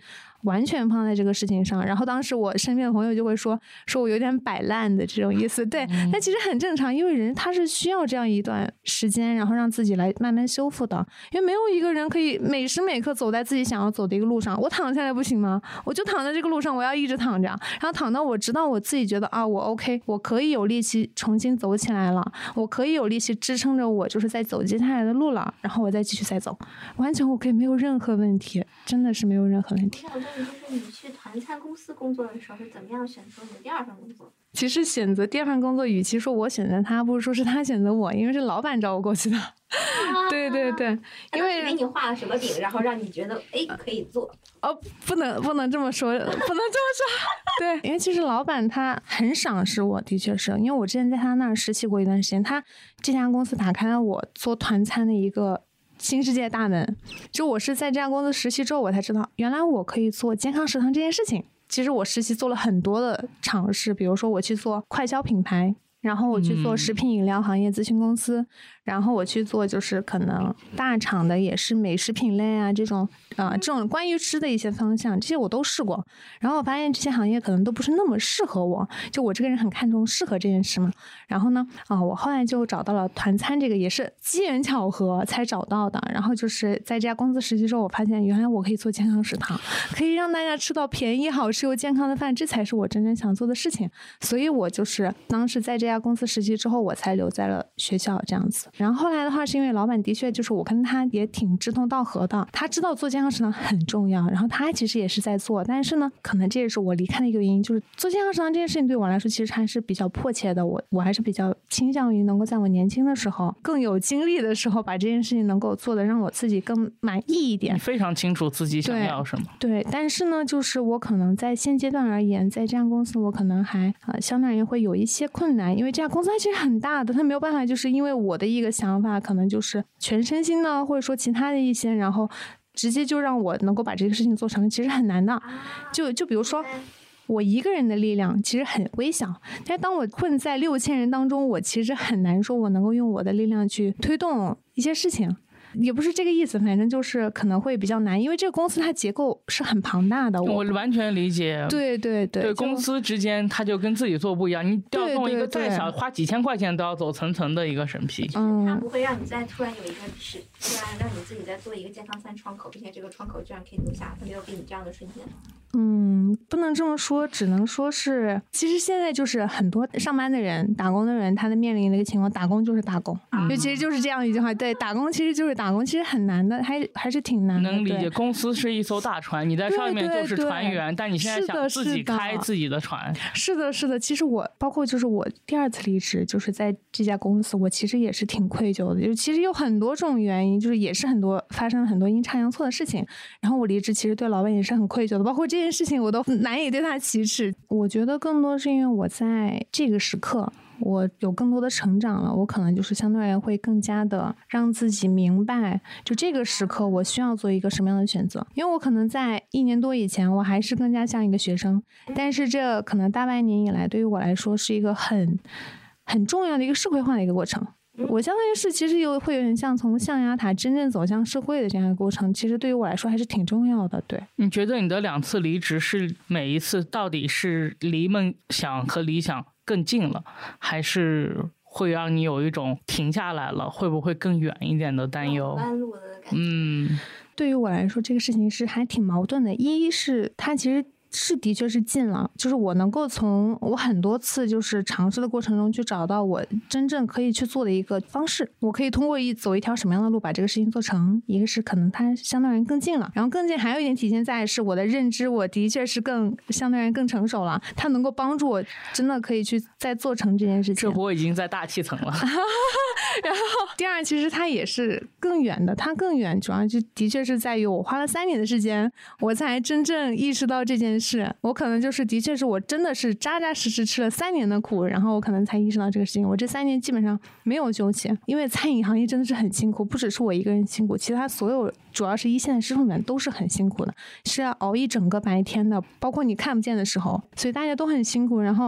完全放在这个事情上。然后当时我身边的朋友就会说说我有点摆烂的这种意思，对，但其实很正常，因为人他是需要这样一段时间，然后让自己来慢慢修复的。因为没有一个人可以每时每刻走在自己想要走的一个路上。我躺下来不行吗？我就躺在这个路上，我要一直躺着，然后躺到我直到我自己觉得啊，我 OK， 我可以有力气重新走起来了，我可以有力气支撑着我就是在走接下来的路了，然后我再继续再走，完全我可以没有任何问题，真的是没有任何问题。 我想问你，就是你去团餐公司工作的时候是怎么样选择你的第二份工作？ 其实选择第二份工作，与其说我选择他，不如说是他选择我，因为是老板找我过去的。啊、对对对，因为给你画了什么饼，然后让你觉得哎可以做。 哦，不能不能这么说，不能这么说。对，因为其实老板他很赏识我，的确是因为我之前在他那儿实习过一段时间，他这家公司打开了我做团餐的一个新世界大门。就我是在这家公司实习之后，我才知道原来我可以做健康食堂这件事情。其实我实习做了很多的尝试，比如说我去做快消品牌，然后我去做食品饮料行业咨询公司、嗯、然后我去做就是可能大厂的也是美食品类啊这种呃这种关于吃的一些方向，这些我都试过。然后我发现这些行业可能都不是那么适合我，就我这个人很看重适合这件事嘛。然后呢啊、呃，我后来就找到了团餐，这个也是机缘巧合才找到的。然后就是在这家公司实习之后，我发现原来我可以做健康食堂，可以让大家吃到便宜好吃又健康的饭，这才是我真正想做的事情。所以我就是当时在这家公司实习之后，我才留在了学校这样子。然后后来的话是因为老板的确就是我跟他也挺志同道合的，他知道做健康食堂很重要，然后他其实也是在做，但是呢可能这也是我离开的一个原因，就是做健康食堂这件事情对我来说其实还是比较迫切的。我我还是比较倾向于能够在我年轻的时候更有精力的时候把这件事情能够做的让我自己更满意一点。 你非常清楚自己想要什么。 对, 对但是呢就是我可能在现阶段而言，在这家公司我可能还呃相对而言会有一些困难，因为这家公司它其实很大的，它没有办法就是因为我的一个想法可能就是全身心的或者说其他的一些，然后直接就让我能够把这个事情做成，其实很难的。就就比如说我一个人的力量其实很微小，但当我混在六千人当中，我其实很难说我能够用我的力量去推动一些事情，也不是这个意思，反正就是可能会比较难，因为这个公司它结构是很庞大的。我, 我完全理解。 对对对， 对公司之间它就跟自己做不一样，你调动一个再小花几千块钱都要走层层的一个审批。 嗯，它不会让你再突然有一个是突然让你自己再做一个健康餐窗口，并且这个窗口居然可以留下，它没有给你这样的瞬间。 嗯，不能这么说，只能说是其实现在就是很多上班的人打工的人他的面临的一个情况，打工就是打工、嗯、就其实就是这样一句话，对，打工其实就是打工，其实很难的，还还是挺难的。 能理解，公司是一艘大船，你在上面就是船员，对对对，但你现在想自己开自己的船。 是的是的，其实我包括就是我第二次离职就是在这家公司，我其实也是挺愧疚的，就其实有很多种原因，就是也是很多发生了很多阴差阳错的事情，然后我离职其实对老板也是很愧疚的，包括这件事情我都难以对他启齿。我觉得更多是因为我在这个时刻我有更多的成长了，我可能就是相对而言会更加的让自己明白就这个时刻我需要做一个什么样的选择。因为我可能在一年多以前我还是更加像一个学生，但是这可能大半年以来对于我来说是一个很很重要的一个社会化的一个过程。我相当于是其实又会有点像从象牙塔真正走向社会的这样一个过程，其实对于我来说还是挺重要的。对，你觉得你的两次离职是每一次到底是离梦想和理想更近了，还是会让你有一种停下来了会不会更远一点的担忧？ 弯路的感觉。 嗯，对于我来说这个事情是还挺矛盾的。一是它其实是的确是近了，就是我能够从我很多次就是尝试的过程中去找到我真正可以去做的一个方式，我可以通过一走一条什么样的路把这个事情做成。一个是可能它相对而言更近了，然后更近还有一点体现在是我的认知我的确是更相对而言更成熟了，它能够帮助我真的可以去再做成这件事情。 这波已经在大气层了然后第二其实它也是更远的，它更远主要就的确是在于我花了三年的时间我才真正意识到这件事，我可能就是的确是我真的是扎扎实实吃了三年的苦，然后我可能才意识到这个事情。我这三年基本上没有休息，因为餐饮行业真的是很辛苦，不只是我一个人辛苦，其他所有主要是一线的师傅们都是很辛苦的，是要熬一整个白天的，包括你看不见的时候，所以大家都很辛苦。然后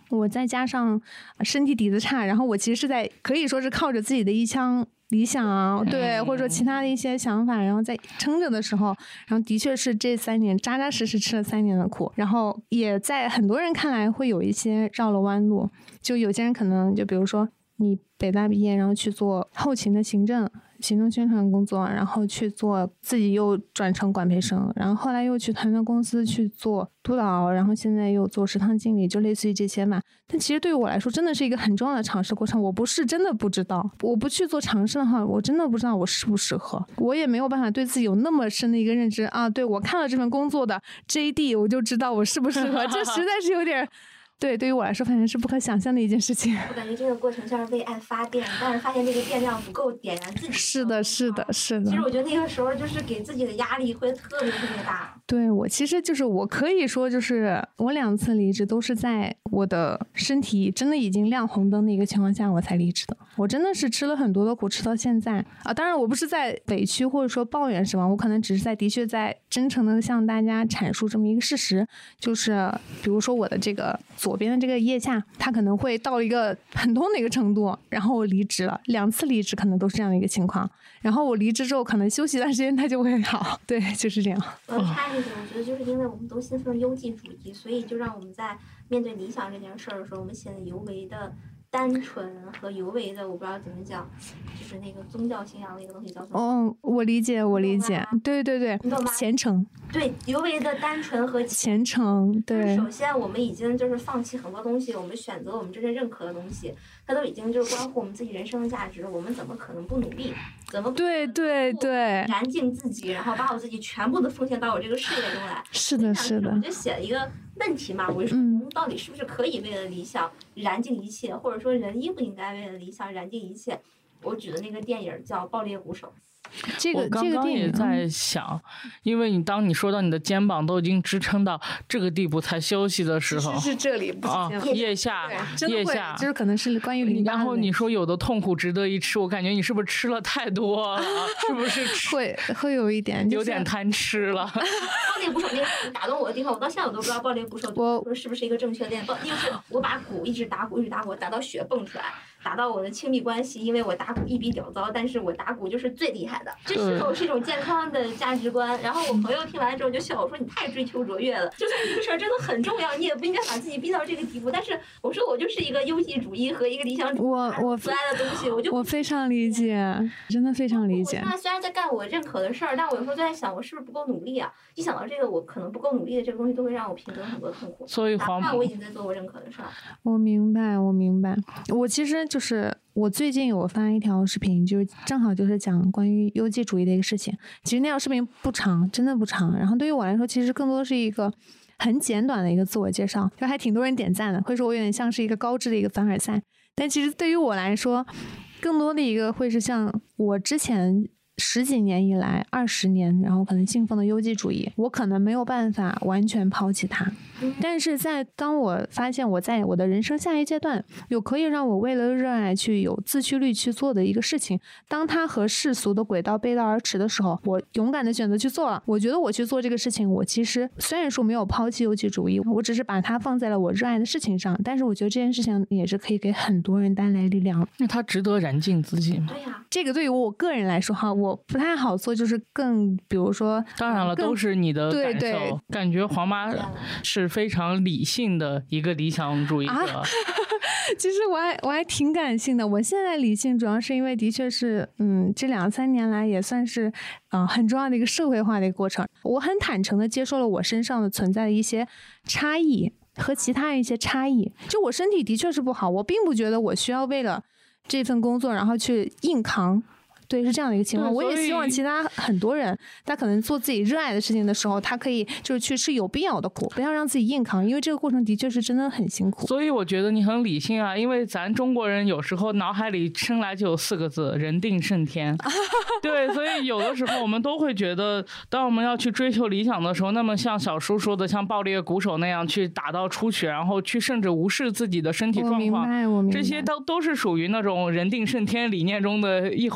我再加上身体底子差，然后我其实是在可以说是靠着自己的一腔理想啊，对，或者说其他的一些想法，然后在撑着的时候，然后的确是这三年扎扎实实吃了三年的苦，然后也在很多人看来会有一些绕了弯路，就有些人可能就比如说你北大毕业，然后去做后勤的行政行政宣传工作，然后去做自己又转成管培生，然后后来又去团队公司去做督导，然后现在又做食堂经理，就类似于这些嘛。但其实对于我来说真的是一个很重要的尝试过程，我不是真的不知道，我不去做尝试的话，我真的不知道我适不适合，我也没有办法对自己有那么深的一个认知啊，对，我看了这份工作的 J D 我就知道我适不适合，这实在是有点对，对于我来说反正是不可想象的一件事情。 我感觉这个过程像是为爱发电，但是发现这个电量不够点燃自己。 是的是的是的。 其实我觉得那个时候就是给自己的压力会特别特别大。 对，我其实就是我可以说就是我两次离职都是在我的身体真的已经亮红灯的一个情况下我才离职的。我真的是吃了很多的苦，吃到现在啊，当然我不是在委屈或者说抱怨什么，我可能只是在的确在真诚的向大家阐述这么一个事实，就是比如说我的这个左边的这个腋下它可能会到一个很痛的一个程度，然后我离职了，两次离职可能都是这样的一个情况，然后我离职之后可能休息一段时间它就会好，对，就是这样。 我要插一句，我觉得就是因为我们都信奉优绩主义，所以就让我们在面对理想这件事儿的时候，我们显得尤为的单纯和尤为的，我不知道怎么讲，就是那个宗教信仰的一个东西叫什么？ 哦，我理解，我理解，对对对， 你懂吗？ 虔诚， 对，尤为的单纯和虔诚，对。 首先，我们已经就是放弃很多东西，我们选择我们真正认可的东西，它都已经就是关乎我们自己人生的价值，我们怎么可能不努力？怎么对对对燃尽自己，然后把我自己全部的奉献到我这个事业中来？ 是的，是的。 我就写了一个问题嘛，我就说人到底是不是可以为了理想燃尽一切，或者说人应不应该为了理想燃尽一切？我举的那个电影叫《爆裂鼓手》。 这个我刚刚也在想，因为你当你说到你的肩膀都已经支撑到这个地步才休息的时候， 是这里啊，腋下，腋下， 就是可能是关于淋巴。 然后你说有的痛苦值得一吃，我感觉你是不是吃了太多了？是不是吃会会有一点， 有点贪吃了？ 爆裂鼓手那个打动我的地方，我到现在我都不知道爆裂鼓手我是不是一个正确练。就是我把鼓一直打鼓，一直打鼓，打到血蹦出来。打到我的亲密关系，因为我打鼓一比较糟，但是我打鼓就是最厉害的，这是否是一种健康的价值观？然后我朋友听完之后就笑我说：“你太追求卓越了，就算这个事儿真的很重要，你也不应该把自己逼到这个地步。”但是我说我就是一个优绩主义和一个理想主义我我出来的东西，我就我非常理解，真的非常理解。 我现在虽然在干我认可的事儿，但我有时候就在想，我是不是不够努力啊？一想到这个，我可能不够努力的这个东西，都会让我平衡很多痛苦。 所以黄， 哪怕我已经在做我认可的事儿。 我明白，我明白。我其实就是我最近有发一条视频，就是正好就是讲关于优绩主义的一个事情。其实那条视频不长，真的不长。然后对于我来说，其实更多是一个很简短的一个自我介绍，就还挺多人点赞的，会说我有点像是一个高质的一个凡尔赛。但其实对于我来说，更多的一个会是像我之前十几年以来二十年然后可能信奉的优绩主义，我可能没有办法完全抛弃它，但是在当我发现我在我的人生下一阶段有可以让我为了热爱去有自驱力去做的一个事情，当它和世俗的轨道背道而驰的时候，我勇敢的选择去做了。我觉得我去做这个事情，我其实虽然说没有抛弃优绩主义，我只是把它放在了我热爱的事情上，但是我觉得这件事情也是可以给很多人带来力量。 那它值得燃尽自己吗？ 对呀、啊， 这个对于我个人来说哈，我不太好做，就是更比如说， 当然了，都是你的感受。 对对， 感觉黄妈是非常理性的一个理想主义者。啊、 其实我还我还挺感性的。我现在理性主要是因为的确是，嗯，这两三年来也算是，呃，很重要的一个社会化的一个过程。我很坦诚的接受了我身上的存在的一些差异和其他一些差异。就我身体的确是不好，我并不觉得我需要为了这份工作然后去硬扛。对，是这样的一个情况。我也希望其他很多人，他可能做自己热爱的事情的时候，他可以就是去吃有必要的苦，不要让自己硬扛，因为这个过程的确是真的很辛苦。 所以我觉得你很理性啊，因为咱中国人有时候脑海里生来就有四个字：人定胜天。对，所以有的时候我们都会觉得，当我们要去追求理想的时候，那么像小叔说的，像爆裂鼓手那样去打到出血，然后去甚至无视自己的身体状况， 我明白，我明白， 这些都都是属于那种人定胜天理念中的一环。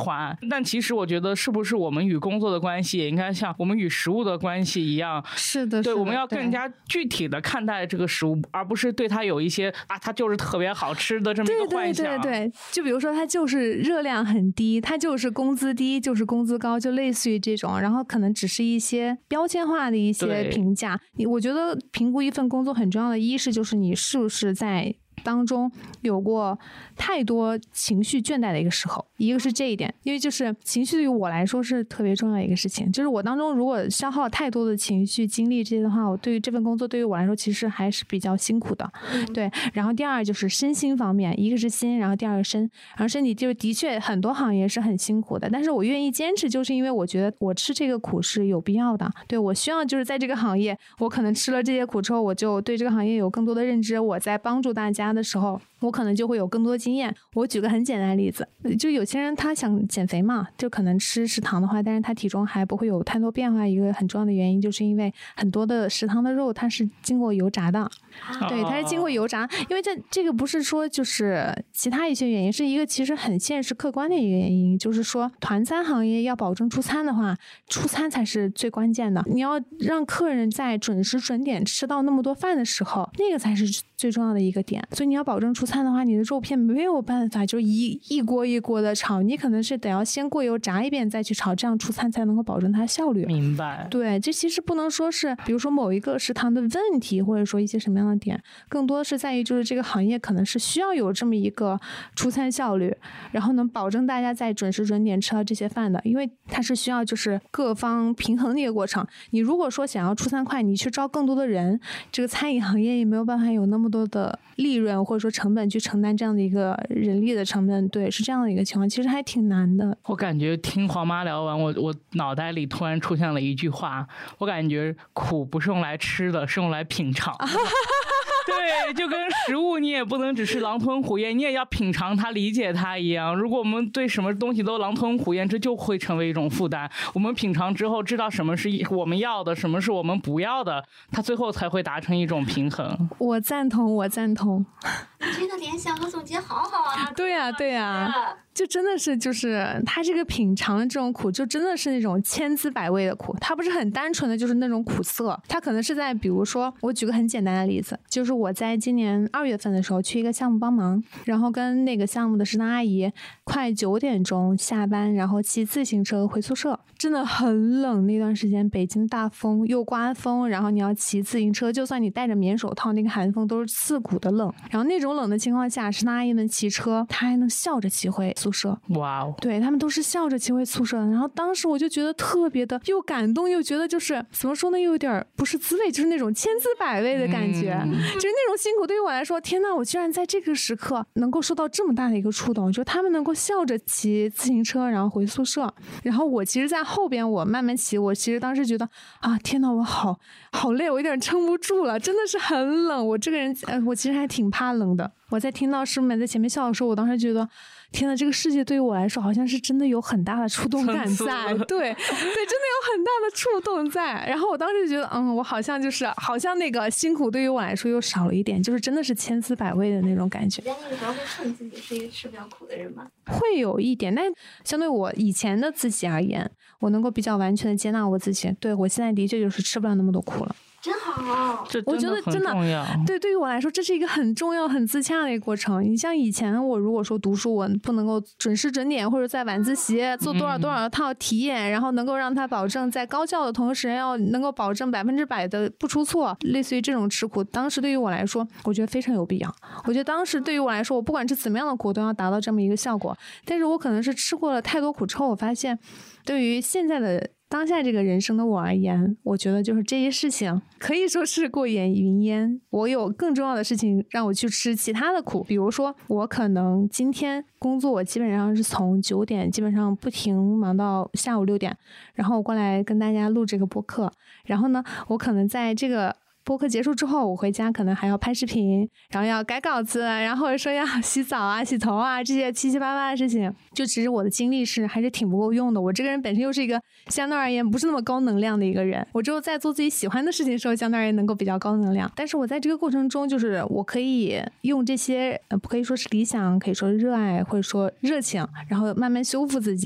但其实我觉得是不是我们与工作的关系也应该像我们与食物的关系一样， 是的， 对，我们要更加具体的看待这个食物，而不是对它有一些啊它就是特别好吃的这么一个幻想。 对对对对，就比如说它就是热量很低，它就是工资低，就是工资高，就类似于这种，然后可能只是一些标签化的一些评价。你我觉得评估一份工作很重要的一是就是你是不是在当中有过太多情绪倦怠的一个时候，一个是这一点，因为就是情绪对于我来说是特别重要的一个事情，就是我当中如果消耗太多的情绪精力这些的话，我对于这份工作对于我来说其实还是比较辛苦的、嗯、对。然后第二就是身心方面，一个是心，然后第二个身，然后身体就是的确很多行业是很辛苦的，但是我愿意坚持就是因为我觉得我吃这个苦是有必要的，对，我希望就是在这个行业我可能吃了这些苦之后，我就对这个行业有更多的认知，我在帮助大家的时候我可能就会有更多经验。我举个很简单的例子，就有些人他想减肥嘛，就可能吃食堂的话，但是他体重还不会有太多变化，一个很重要的原因就是因为很多的食堂的肉它是经过油炸的、啊、对，它是经过油炸，因为这这个不是说就是其他一些原因，是一个其实很现实客观的一个原因，就是说团餐行业要保证出餐的话，出餐才是最关键的，你要让客人在准时准点吃到那么多饭的时候，那个才是最重要的一个点。所以你要保证出餐的话，你的肉片没有办法就一一锅一锅的炒，你可能是得要先过油炸一遍再去炒，这样出餐才能够保证它效率。 明白。 对，这其实不能说是比如说某一个食堂的问题，或者说一些什么样的点，更多的是在于就是这个行业可能是需要有这么一个出餐效率，然后能保证大家在准时准点吃到这些饭的，因为它是需要就是各方平衡的一个过程。你如果说想要出餐快，你去招更多的人，这个餐饮行业也没有办法有那么多的利润或者说成本去承担这样的一个人力的成本，对，是这样的一个情况，其实还挺难的。 我感觉听黄妈聊完，我我脑袋里突然出现了一句话，我感觉苦不是用来吃的，是用来品尝的。对，就跟食物你也不能只是狼吞虎咽，你也要品尝它理解它一样。如果我们对什么东西都狼吞虎咽，这就会成为一种负担。我们品尝之后知道什么是我们要的，什么是我们不要的，它最后才会达成一种平衡。 我赞同我赞同你这个联想和总结好好啊。 对呀、啊、对呀、啊，就真的是就是它这个品尝的这种苦就真的是那种千滋百味的苦，它不是很单纯的就是那种苦涩，它可能是在比如说我举个很简单的例子，就是我在今年二月份的时候去一个项目帮忙，然后跟那个项目的食堂阿姨快九点钟下班，然后骑自行车回宿舍，真的很冷，那段时间北京大风又刮风，然后你要骑自行车，就算你戴着棉手套，那个寒风都是刺骨的冷，然后那种冷的情况下，食堂阿姨们骑车她还能笑着骑回宿舍。 哇哦， 对，他们都是笑着骑回宿舍的。然后当时我就觉得特别的又感动又觉得就是怎么说呢，又有点不是滋味，就是那种千滋百味的感觉、嗯、就是那种辛苦对于我来说，天哪，我居然在这个时刻能够受到这么大的一个触动，就他们能够笑着骑自行车然后回宿舍，然后我其实在后边我慢慢骑，我其实当时觉得啊，天哪，我好好累，我有点撑不住了，真的是很冷，我这个人呃，我其实还挺怕冷的。我在听到师傅们在前面笑的时候，我当时觉得天哪，这个世界对于我来说好像是真的有很大的触动感在，对对，真的有很大的触动在。然后我当时就觉得嗯，我好像就是好像那个辛苦对于我来说又少了一点，就是真的是千滋百味的那种感觉。 在那个时候会称自己是一个吃比较苦的人吗？ 会有一点，但相对我以前的自己而言，我能够比较完全的接纳我自己，对，我现在的确就是吃不了那么多苦了。 真好， 这真的很重要。 对，对于我来说，这是一个很重要、很自洽的一个过程。你像以前我如果说读书，我不能够准时准点，或者在晚自习做多少多少套题演，嗯、然后能够让他保证在高效的同时，要能够保证百分之百的不出错，类似于这种吃苦，当时对于我来说，我觉得非常有必要。我觉得当时对于我来说，我不管是怎么样的苦，都要达到这么一个效果。但是我可能是吃过了太多苦之后，我发现，对于现在的当下这个人生的我而言，我觉得就是这些事情可以说是过眼云烟，我有更重要的事情让我去吃其他的苦。比如说我可能今天工作我基本上是从九点基本上不停忙到下午六点，然后我过来跟大家录这个播客，然后呢我可能在这个播客结束之后，我回家可能还要拍视频，然后要改稿子，然后说要洗澡啊、洗头啊，这些七七八八的事情，就其实我的精力是还是挺不够用的。我这个人本身又是一个相对而言不是那么高能量的一个人，我只有在做自己喜欢的事情的时候，相对而言能够比较高能量。但是我在这个过程中，就是我可以用这些，呃，可以说是理想，可以说热爱，或者说热情，然后慢慢修复自己。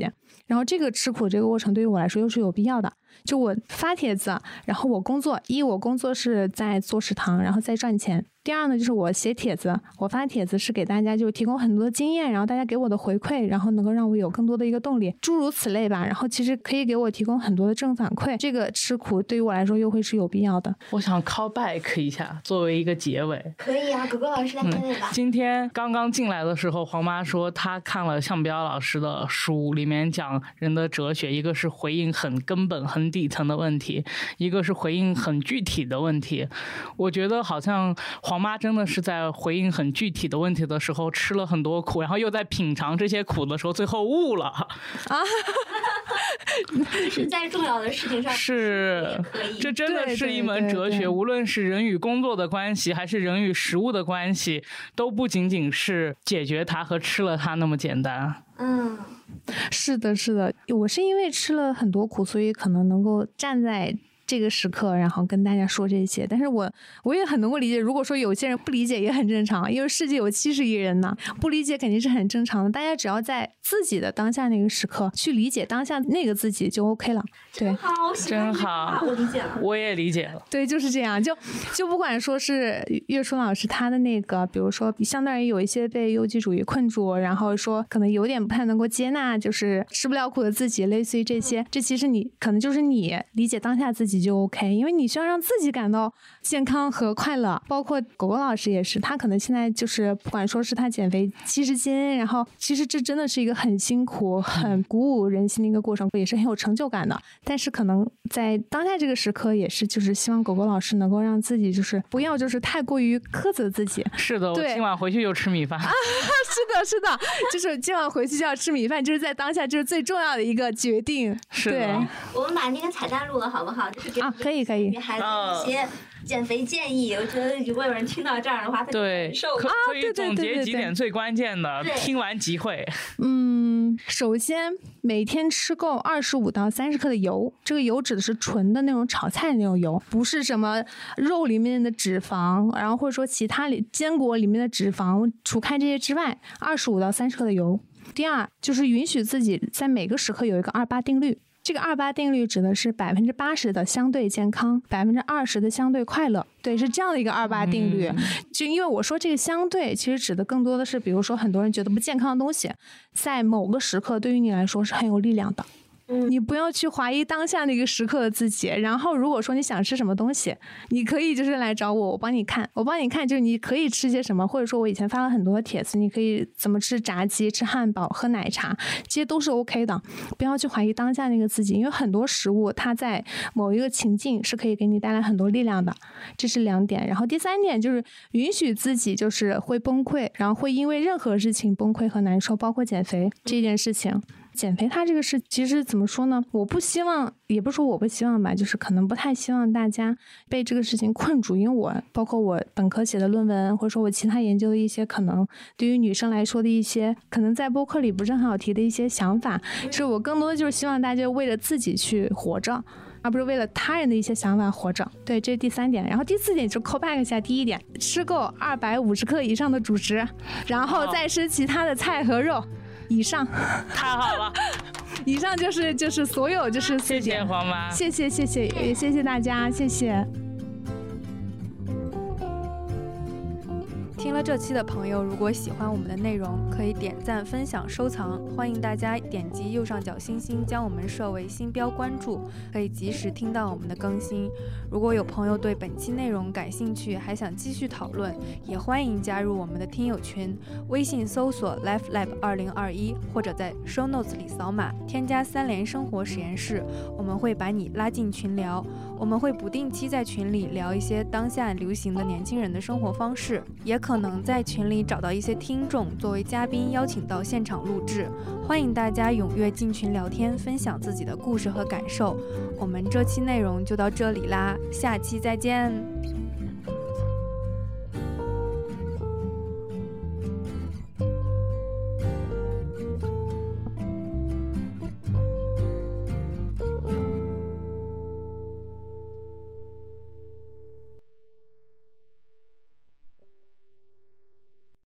然后这个吃苦这个过程对于我来说又是有必要的。就我发帖子，然后我工作，一我工作是在做食堂，然后再赚钱。第二呢，就是我写帖子，我发帖子是给大家就提供很多的经验，然后大家给我的回馈，然后能够让我有更多的一个动力，诸如此类吧。然后其实可以给我提供很多的正反馈，这个吃苦对于我来说又会是有必要的。 我想 call back 一下，作为一个结尾。 可以啊，狗狗老师来结尾吧、嗯。 今天刚刚进来的时候，黄妈说她看了向彪老师的书，里面讲人的哲学，一个是回应很根本、很底层的问题，一个是回应很具体的问题。我觉得好像黄妈真的是在在回应很具体的问题的时候吃了很多苦，然后又在品尝这些苦的时候最后悟了啊！ 就是在重要的事情上是，这真的是一门哲学。 对对对对， 无论是人与工作的关系还是人与食物的关系，都不仅仅是解决它和吃了它那么简单。 嗯， 是的是的，我是因为吃了很多苦，所以可能能够站在这个时刻然后跟大家说这些。但是我我也很能够理解，如果说有些人不理解也很正常，因为世界有七十亿人呢，不理解肯定是很正常的。大家只要在自己的当下那个时刻去理解当下那个自己就 OK 了。对， 好， 真好， 我理解了， 我也理解了。 对，就是这样。就就不管说是岳初老师他的那个，比如说相当于有一些被优绩主义困住，然后说可能有点不太能够接纳，就是吃不了苦的自己，类似于这些，这其实你可能就是你理解当下自己就 OK， 因为你需要让自己感到健康和快乐。包括狗狗老师也是，他可能现在就是不管说是他减肥七十斤，然后其实这真的是一个很辛苦很鼓舞人心的一个过程，也是很有成就感的。但是可能在当下这个时刻也是就是希望狗狗老师能够让自己就是不要就是太过于苛责自己。 是的，我今晚回去就吃米饭、啊、 是的是的，就是今晚回去就要吃米饭，就是在当下就是最重要的一个决定。 是的， 对， 我们把那个彩蛋录了好不好？就是给啊，可以可以， 女孩子一些减肥建议。我觉得如果有人听到这儿的话，他就对受可可以总结几点最关键的，听完即会。 嗯，首先每天吃够二十五到三十克的油，这个油指的是纯的那种炒菜的那种油，不是什么肉里面的脂肪，然后或者说其他里坚果里面的脂肪，除开这些之外，二十五到三十克的油。第二就是允许自己在每个时刻有一个二八定律。这个二八定律指的是百分之八十的相对健康，百分之二十的相对快乐。对，是这样的一个二八定律。嗯、就因为我说这个相对，其实指的更多的是，比如说很多人觉得不健康的东西，在某个时刻对于你来说是很有力量的。你不要去怀疑当下那个时刻的自己，然后如果说你想吃什么东西，你可以就是来找我，我帮你看，我帮你看就是你可以吃些什么，或者说我以前发了很多帖子，你可以怎么吃炸鸡、吃汉堡、喝奶茶，这些都是 OK 的。不要去怀疑当下那个自己，因为很多食物它在某一个情境是可以给你带来很多力量的，这是两点。然后第三点就是允许自己就是会崩溃，然后会因为任何事情崩溃和难受，包括减肥这件事情。减肥它这个是其实怎么说呢，我不希望，也不是说我不希望吧，就是可能不太希望大家被这个事情困住。因为我包括我本科写的论文，或者说我其他研究的一些可能对于女生来说的一些可能在播客里不是很好提的一些想法，就是我更多的就是希望大家为了自己去活着，而不是为了他人的一些想法活着。对，这是第三点。然后第四点就 call back 一下第一点，吃够二百五十克以上的主食，然后再吃其他的菜和肉。以上太好了， 以上就是就是所有就是谢谢黄妈， 谢谢谢谢也谢谢大家，谢谢。 听了这期的朋友，如果喜欢我们的内容，可以点赞、分享、收藏。欢迎大家点击右上角星星，将我们设为星标关注，可以及时听到我们的更新。如果有朋友对本期内容感兴趣，还想继续讨论，也欢迎加入我们的听友群，微信搜索 Life Lab 二零二一，或者在 Show Notes 里扫码添加三联生活实验室，我们会把你拉进群聊。我们会不定期在群里聊一些当下流行的年轻人的生活方式，也可能在群里找到一些听众作为嘉宾邀请到现场录制。欢迎大家踊跃进群聊天，分享自己的故事和感受。我们这期内容就到这里啦，下期再见。